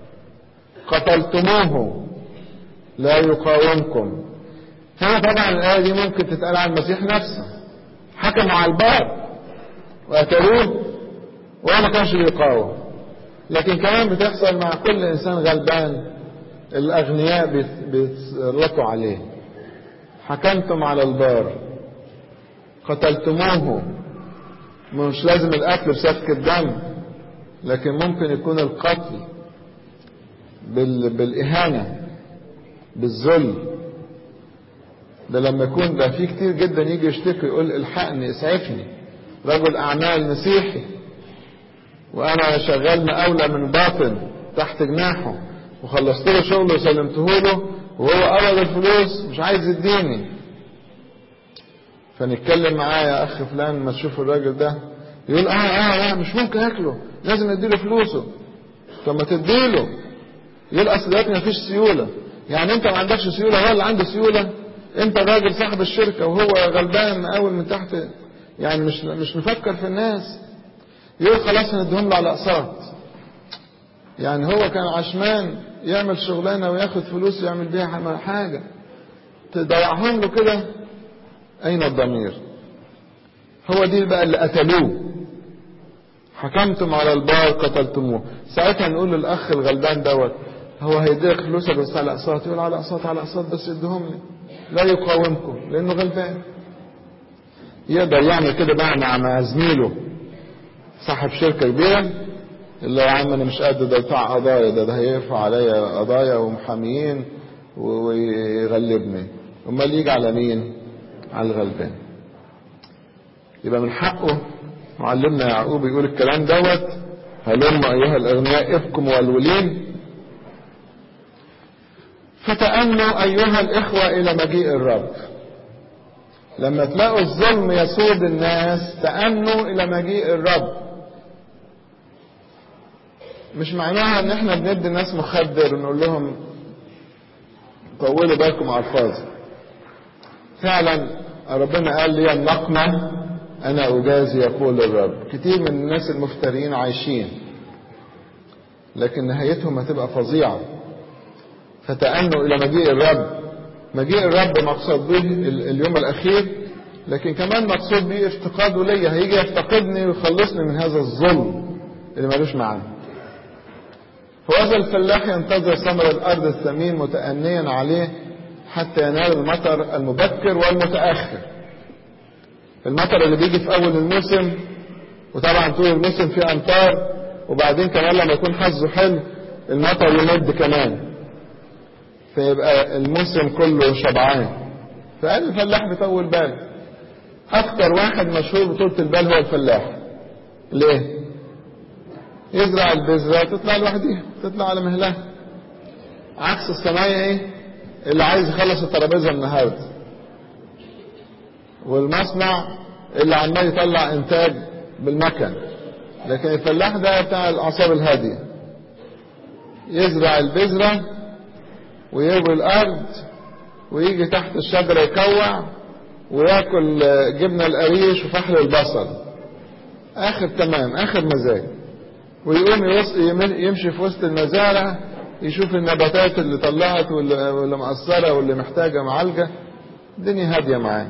قتلتموه لا يقاومكم. هنا طبعا الآية دي ممكن تتقال عن المسيح نفسه. حكموا على البار وقتلوه وما كانش بيقاوم. لكن كمان بتحصل مع كل إنسان غلبان الأغنياء بيتسلطوا عليه. حكمتم على البار قتلتموه. مش لازم القتل بسفك الدم، لكن ممكن يكون القتل بالإهانة بالذل. ده لما يكون ده في كتير جدا يجي يشتكي يقول الحقني اسعفني، رجل أعمال مسيحي وأنا شغال مقاولة من باطن تحت جناحه وخلصت له شغله وسلمته له وهو قبض الفلوس مش عايز يديني. فنتكلم معاه يا أخ فلان ما تشوف الراجل ده يقول اه اه اه مش ممكن أكله لازم اديله فلوسه. طب ما تديله. يقول أصل دلوقتي ما فيش سيولة. يعني أنت ما عندكش سيولة هو اللي عنده سيولة؟ أنت راجل صاحب الشركة وهو غلبان مقاول من تحت يعني مش مش مفكر في الناس. يقول خلاص هنديهم له على أقساط. يعني هو كان عشمان يعمل شغلانة وياخد فلوس يعمل بيها حاجة تضيعهم له كده. أين الضمير؟ هو دي بقى اللي قتلوه. حكمتم على البار قتلتموه. ساعتها نقول للأخ الغلبان دوت هو هيديك فلوسك بس على أقساط. يقول على أقساط على أقساط بس يديهم لي. لا يقاومكم لأنه غلبان. يقدر يعمل كده بقى مع مع زميله صاحب شركة كبيرة، اللي يا عم انا مش قد ده بتاع قضايا، ده ده هيرفع عليا قضايا ومحاميين ويغلبني، امال يجي على مين؟ على الغلبان. يبقى من حقه معلمنا يعقوب يقول الكلام دوت: هلم ايها الاغنياء ابكم والولين، فتأنوا ايها الاخوة الى مجيء الرب. لما تلاقوا الظلم يسود الناس تأنوا الى مجيء الرب. مش معناها ان احنا بندي الناس مخدر ونقول لهم طولوا بالكم على الفاضي. فعلا ربنا قال لي النقمة انا اجازي يقول الرب. كتير من الناس المفترين عايشين لكن نهايتهم هتبقى فظيعة. فتأنوا الى مجيء الرب. مجيء الرب مقصود به اليوم الاخير، لكن كمان مقصود به افتقاده ليا، هيجي يفتقدني ويخلصني من هذا الظلم اللي ملوش معنى. فهذا الفلاح ينتظر ثمر الارض الثمين متأنيا عليه حتى ينال المطر المبكر والمتأخر. المطر اللي بيجي في اول الموسم، وطبعا طول الموسم فيه امطار، وبعدين كمان لما يكون حظه حلو المطر يمد كمان، فيبقى الموسم كله شبعان. فقال الفلاح بيطول باله. اكتر واحد مشهور بطولة البال هو الفلاح. ليه؟ يزرع البذرة تطلع لوحديها، تطلع على مهلها. عكس الصنايعي اللي عايز يخلص الترابيزة النهارده، والمصنع اللي عمال يطلع انتاج بالمكن. لكن الفلاح ده بتاع الاعصاب الهادية، يزرع البذرة ويروي الارض ويجي تحت الشجرة يكوع وياكل جبنة القريش وفحل البصل، اخر تمام، اخر مزاج. ويقوم يمشي في وسط المزارع يشوف النباتات اللي طلعت واللي مقصرة واللي محتاجة معالجة. الدنيا هادية معاه.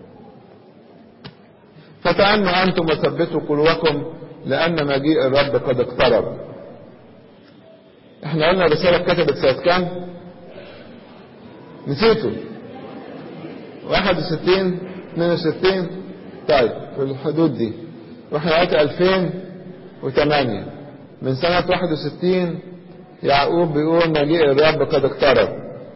فتأنوا أنتم وثبتوا قلوبكم لأن مجيء الرب قد اقترب. احنا قلنا الرسالة كتبت سنة كام؟ نسيتوا؟ واحد وستين اثنين وستين؟ طيب في الحدود دي. واحنا دلوقتي ألفين وثمانية. من سنة واحد وستين يعقوب بيقول مجيء الرب قد اقترب.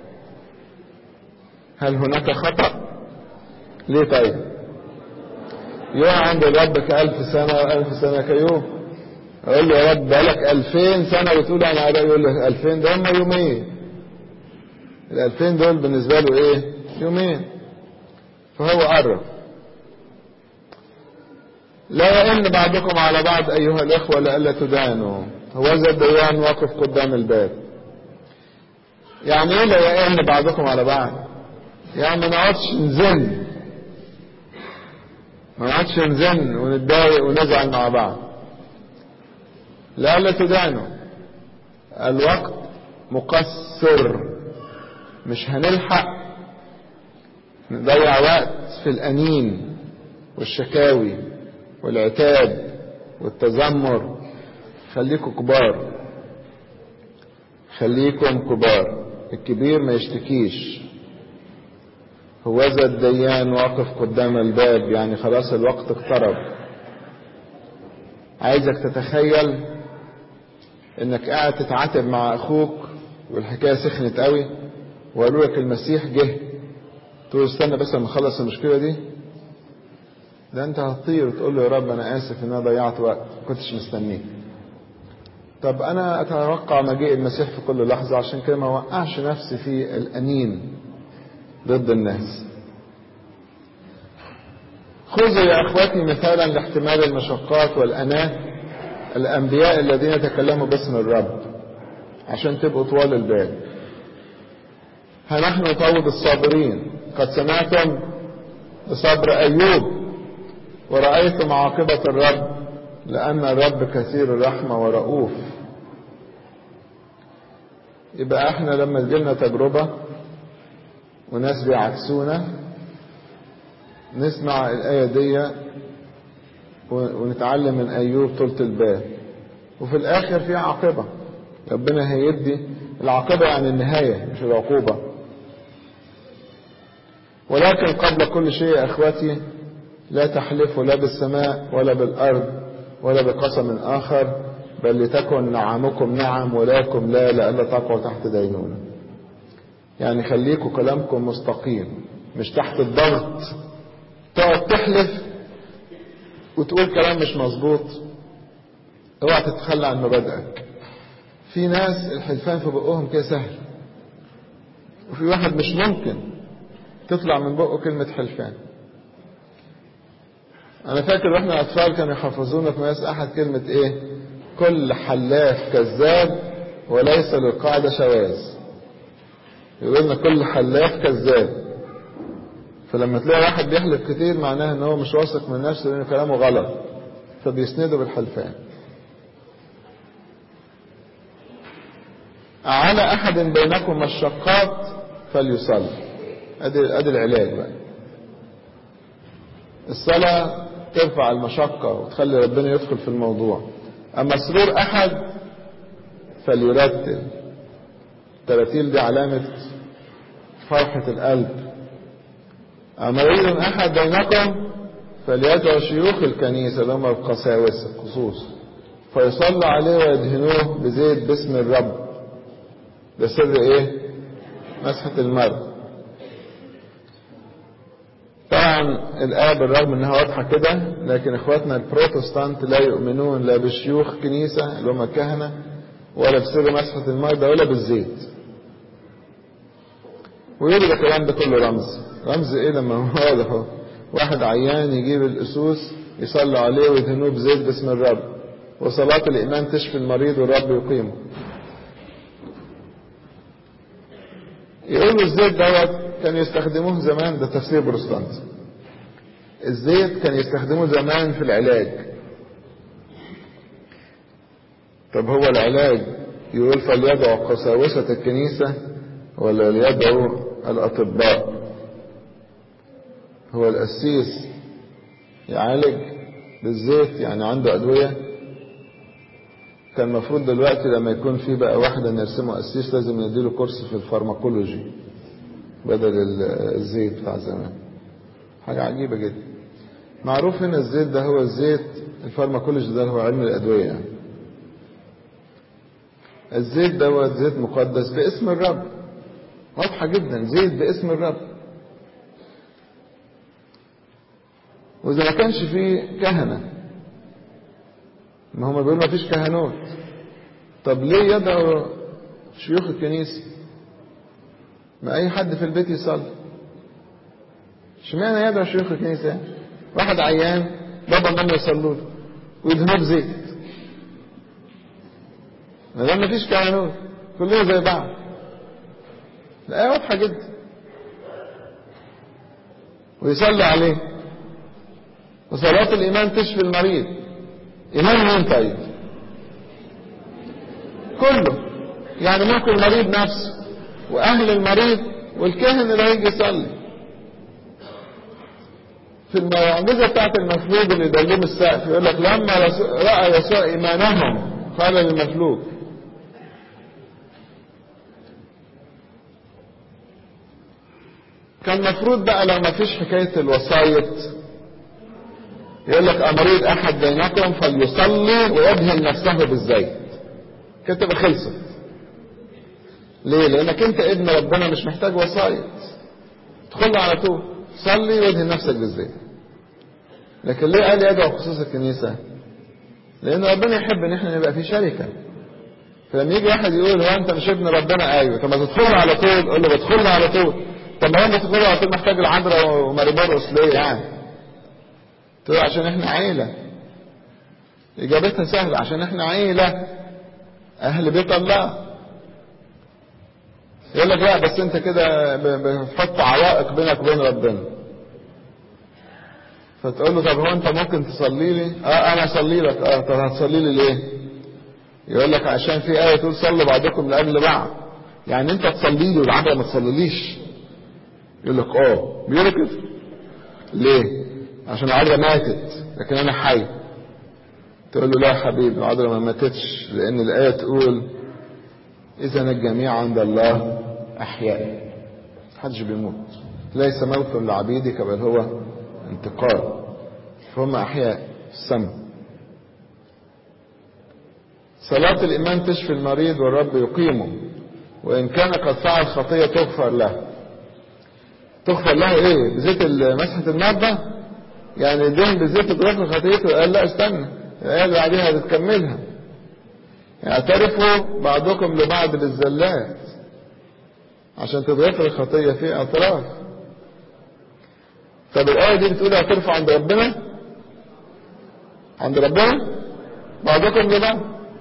هل هناك خطأ؟ ليه طيب؟ يقع عند الرب كألف سنة وألف سنة كيوم. أقول له يا رب بقالك ألفين سنة بتقول أنا عارف. يقول له ألفين ده هم يومين. الألفين دول بالنسبة له إيه؟ يومين. فهو قرب. لا يئن بعضكم على بعض أيها الإخوة لئلا تدانوا، هوذا الديان واقف قدام الباب. يعني إيه لا يئن بعضكم على بعض؟ يعني ما نقعدش نزن، ما نقعدش نزن ونتضايق ونزعل مع بعض. لئلا تدانوا. الوقت مقصر، مش هنلحق نضيع وقت في الأنين والشكاوي والعتاب والتذمر. خليكم كبار، خليكم كبار. الكبير ما يشتكيش. هوذا الديان واقف قدام الباب، يعني خلاص الوقت اقترب. عايزك تتخيل انك قاعد تتعاتب مع اخوك والحكاية سخنت قوي وقالوا لك المسيح جه، تقول استنى بس لما اخلص المشكلة دي. ده انت هتطير وتقول له يا رب انا اسف ان انا ضيعت وقت ما كنتش مستنيه. طب انا اتوقع مجيء المسيح في كل لحظة، عشان كده ما وقعش نفسي في الانين ضد الناس. خذوا يا اخواتي مثالا لاحتمال المشقات والاناه الانبياء الذين تكلموا باسم الرب، عشان تبقوا طوال البال. ها نحن نطوب الصابرين، قد سمعتم بصبر ايوب ورأيتم عاقبة الرب، لأن الرب كثير الرحمة ورؤوف. يبقى احنا لما تجيلنا تجربة وناس بيعكسونا نسمع الآية دي ونتعلم من أيوب طولة البال، وفي الآخر في عاقبة. ربنا هيدي العاقبة، يعني النهاية مش العقوبة. ولكن قبل كل شيء يا أخواتي لا تحلفوا لا بالسماء ولا بالأرض ولا بقسم آخر، بل لتكن نعمكم نعم ولكم لا، لئلا تقعوا تحت دينونة. يعني خليكوا كلامكم مستقيم، مش تحت الضغط تقعد تحلف وتقول كلام مش مظبوط. اوعى تتخلى عن مبادئك. في ناس الحلفان في بقهم كده سهل، وفي واحد مش ممكن تطلع من بقه كلمة حلفان. انا فاكر واحنا اطفال كانوا يحفظونا في مدرسة احد كلمة ايه؟ كل حلاف كذاب وليس للقاعدة شواذ. يقول لنا كل حلاف كذاب. فلما تلاقي واحد بيحلف كتير معناه ان هو مش واثق من نفسه لان كلامه غلط، فبيسنده بالحلفان. على احد بينكم مشقات فليصلي. ادي ادي العلاج بقى. الصلاة ترفع المشقة وتخلي ربنا يدخل في الموضوع. اما سرور احد فليرتل. التراتيل دي علامة فرحة القلب. مريض احد بينكم فليدعو شيوخ الكنيسة اللي هم القساوسة الخصوص فيصلى عليه ويدهنوه بزيت باسم الرب. ده سر ايه؟ مسحة المرض. طبعا الآية بالرغم انها واضحة كده، لكن اخواتنا البروتستانت لا يؤمنون لا بشيوخ كنيسة اللي هم الكهنة ولا بسر مسحة المرض ولا بالزيت. ويقولوا ده الكلام ده كله رمز. رمز ايه لما هو واضح؟ واحد عيان يجيب الاسوس يصلي عليه ويدهنوه بزيت باسم الرب، وصلاة الإيمان تشفي المريض والرب يقيمه. يقولوا الزيت دوت كانوا يستخدموه زمان، ده تفسير بروتستانتي. الزيت كان يستخدموه زمان في العلاج. طب هو العلاج يقول فليدعو قساوسة الكنيسة ولا ليدعو الأطباء؟ هو القسيس يعالج بالزيت يعني عنده أدوية؟ كان المفروض دلوقتي لما يكون في بقى واحدة نرسمه قسيس لازم نديله كورس في الفارماكولوجي بدل الزيت بتاع زمان. حاجة عجيبة جدا. معروف هنا الزيت ده هو الزيت الفارماكولوجي ده هو علم الأدوية يعني. الزيت دوت زيت مقدس باسم الرب. واضحة جدا، زيت باسم الرب. وإذا ما كانش فيه كهنة، ما هم بيقولوا ما فيش كهنوت، طب ليه يدعوا شيوخ الكنيسة؟ ما أي حد في البيت يصلي. اشمعنى يدعوا شيوخ الكنيسة؟ واحد عيان بابا وماما يصلوا له ويدهنوه بزيت. ما دام ما فيش كهنوت كلنا زي بعض. الآية واضحة جدا. ويصلي عليه. وصلاة الإيمان تشفي المريض. إيمان مين طيب؟ كله. يعني ممكن المريض نفسه وأهل المريض والكاهن اللي هيجي يصلي. في المعجزة بتاعت المفلوج اللي يدلهم السقف يقول لك لما رأى يسوع إيمانهم قال للمفلوج. كان مفروض بقى لو ما فيش حكاية الوسايط يقول لك أمريض أحد بينكم فليصلي ويدهن نفسه بالزيت. كده تبقى خلصت. ليه؟ لأنك أنت ابن ربنا مش محتاج وسايط. تدخل على طول صلي وادهن نفسك بالزيت. لكن ليه قال يدعو خصوص الكنيسة؟ لأن ربنا يحب إن احنا نبقى في شركة. فلما يجي واحد يقول هو أنت مش ابن ربنا؟ أيوه. طب ما تدخل على طول. قول له بدخل على طول. طب ما انت تدخل على طول محتاج العذراء وماريبورس ليه يعني؟ تقول عشان احنا عيلة. إجابتها سهلة، عشان احنا عيلة أهل بيت الله. يقول لك لا بس انت كده بتحط عوائق بينك وبين ربنا. فتقول له طب هو انت ممكن تصلي لي؟ اه انا اصلي لك. اه طب هتصلي لي ليه؟ يقول لك عشان في آية تقول صلوا بعضكم لأجل بعض. يعني انت تصلي لي والعذراء ما تصليليش؟ يقول لك اه بيقول كده. ليه؟ عشان العذراء ماتت لكن انا حي. تقول له لا يا حبيبي العذراء ما ماتتش، لان الآية تقول اذا الجميع عند الله احياء. محدش بيموت. ليس موت لعبيدك بل هو انتقال. فهم أحياء في السماء. صلاة الإيمان تشفي المريض والرب يقيمه، وإن كان قد فعل خطية تغفر له. تغفر له إيه؟ بزيت مسحة المادة؟ يعني دين بزيت تغفر خطيته؟ قال لا استنى، الآية اللي بعديها بتكملها. اعترفوا بعضكم لبعض بالزلات عشان تتغفر الخطية، في اعتراف. طب الآية دي بتقول اعترفوا عند ربنا؟ عند ربنا بعضكم لبعض.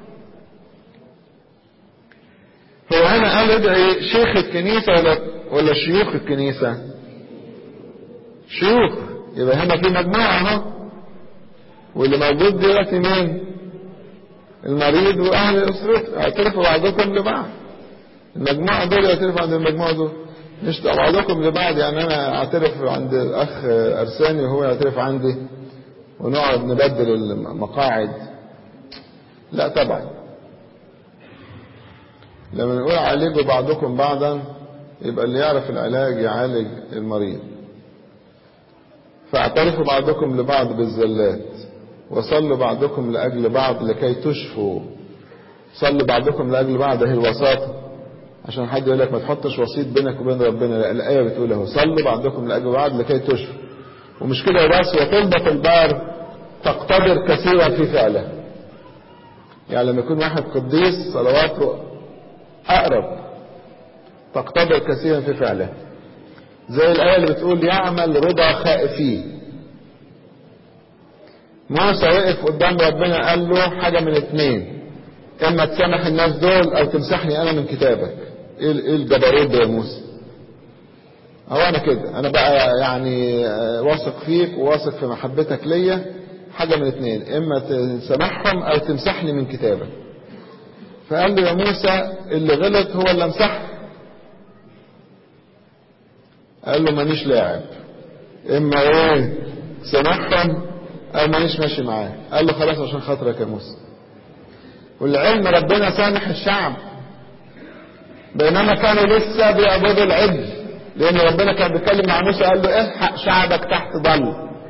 هو هنا قال ادعي شيخ الكنيسة ولا ولا شيوخ الكنيسة؟ شيوخ، يبقى هنا في مجموعة اهو، واللي موجود دلوقتي مين؟ المريض واهل اسرته. اعترفوا بعضكم لبعض. المجموعة دول يعترفوا عند المجموعة دول، مش بعضكم لبعض يعني انا اعترف عند الاخ ارساني وهو يعترف عندي ونقعد نبدل المقاعد. لا طبعا، لما نقول عالجوا بعضكم بعضا يبقى اللي يعرف العلاج يعالج المريض. فاعترفوا بعضكم لبعض بالزلات، وصلوا بعضكم لأجل بعض لكي تشفوا. صلوا بعضكم لأجل بعض، هي الوساطة، عشان حد يقول لك ما تحطش وسيط بينك وبين ربنا. لا، الآية بتقول اهو صلوا بعضكم لأجل بعض لكي تشفوا. ومش كده بس، وطلبة البار تقتدر كثيرا في فعله. يعني لما يكون واحد قديس صلواته أقرب تقتدر كثيرا في فعله، زي الآية اللي بتقول يعمل رضا خائفيه. موسى وقف قدام ربنا قال له حاجة من اتنين، اما تسامح الناس دول او تمسحني انا من كتابك. ايه الجبروت ده يا موسى؟ هو انا كده، انا بقى يعني واثق فيك وواثق في محبتك ليا، حاجة من اتنين، اما تسامحهم او تمسحني من كتابك. فقال له يا موسى اللي غلط هو اللي امسحه. قال له مانيش لاعب، اما ايه سامحهم او مانيش ماشي معاه. قال له خلاص عشان خاطرك يا موسى. والعلم ربنا سامح الشعب، بينما كانوا لسه بيعبدوا العجل، لان ربنا كان بيتكلم مع موسى قال له الحق شعبك تحت ضل.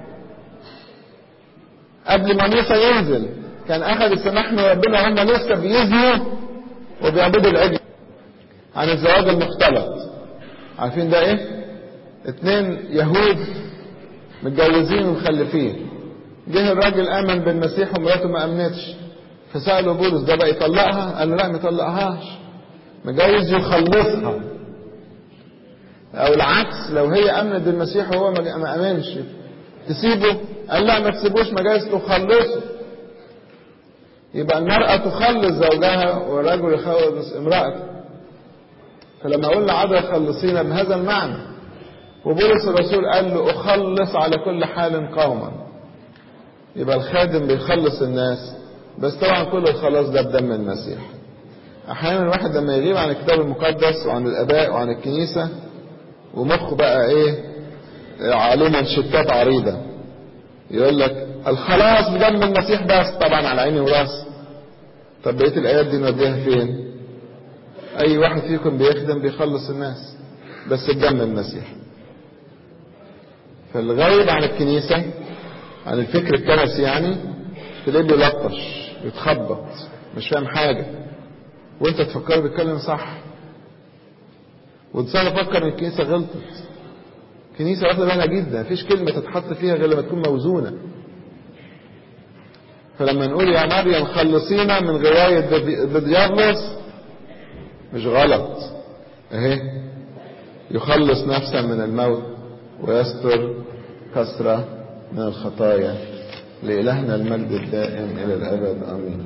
قبل ما موسى ينزل كان اخذ السماح من ربنا، هم لسه بيزنوا وبيعبدوا العجل. عن الزواج المختلط، عارفين ده ايه؟ اتنين يهود متجوزين ومخلفين، جه الراجل امن بالمسيح ومراته ما امنتش، فسألوا بولس ده بقى يطلقها؟ قال له لا ما يطلقهاش، مجوز يخلصها. او العكس، لو هي امنت بالمسيح وهو ما امنش تسيبه؟ قال لا ما تسيبوش، مجوز تخلصه. يبقى المرأة تخلص زوجها والرجل يخلص امرأته. فلما اقول لعذرا خلصينا بهذا المعنى، وبولس الرسول قال له اخلص على كل حال قوما. يبقى الخادم بيخلص الناس، بس طبعا كل الخلاص ده بدم المسيح. احيانا الواحد لما يغيب عن الكتاب المقدس وعن الاباء وعن الكنيسة ومخه بقى ايه عليه منشطات عريضة، يقول لك الخلاص بدم المسيح بس، طبعا على عيني وراسي. طب بقية الايات دي نوديها فين؟ اي واحد فيكم بيخدم بيخلص الناس بس بدم المسيح. فالغايب عن الكنيسة عن الفكر الكنسي يعني تلاقيه بيلطش يتخبط مش فاهم حاجة، وانت تفكر بيتكلم صح، وتصير فكر ان الكنيسة غلطت. الكنيسة واخدة بالها جدا، مفيش كلمة تتحط فيها غير لما تكون موزونة. فلما نقول يا مريم خلصينا من غواية ديابلس مش غلط، اهي يخلص نفسا من الموت ويستر كثرة من الخطايا. لإلهنا المجد الدائم إلى الأبد آمين.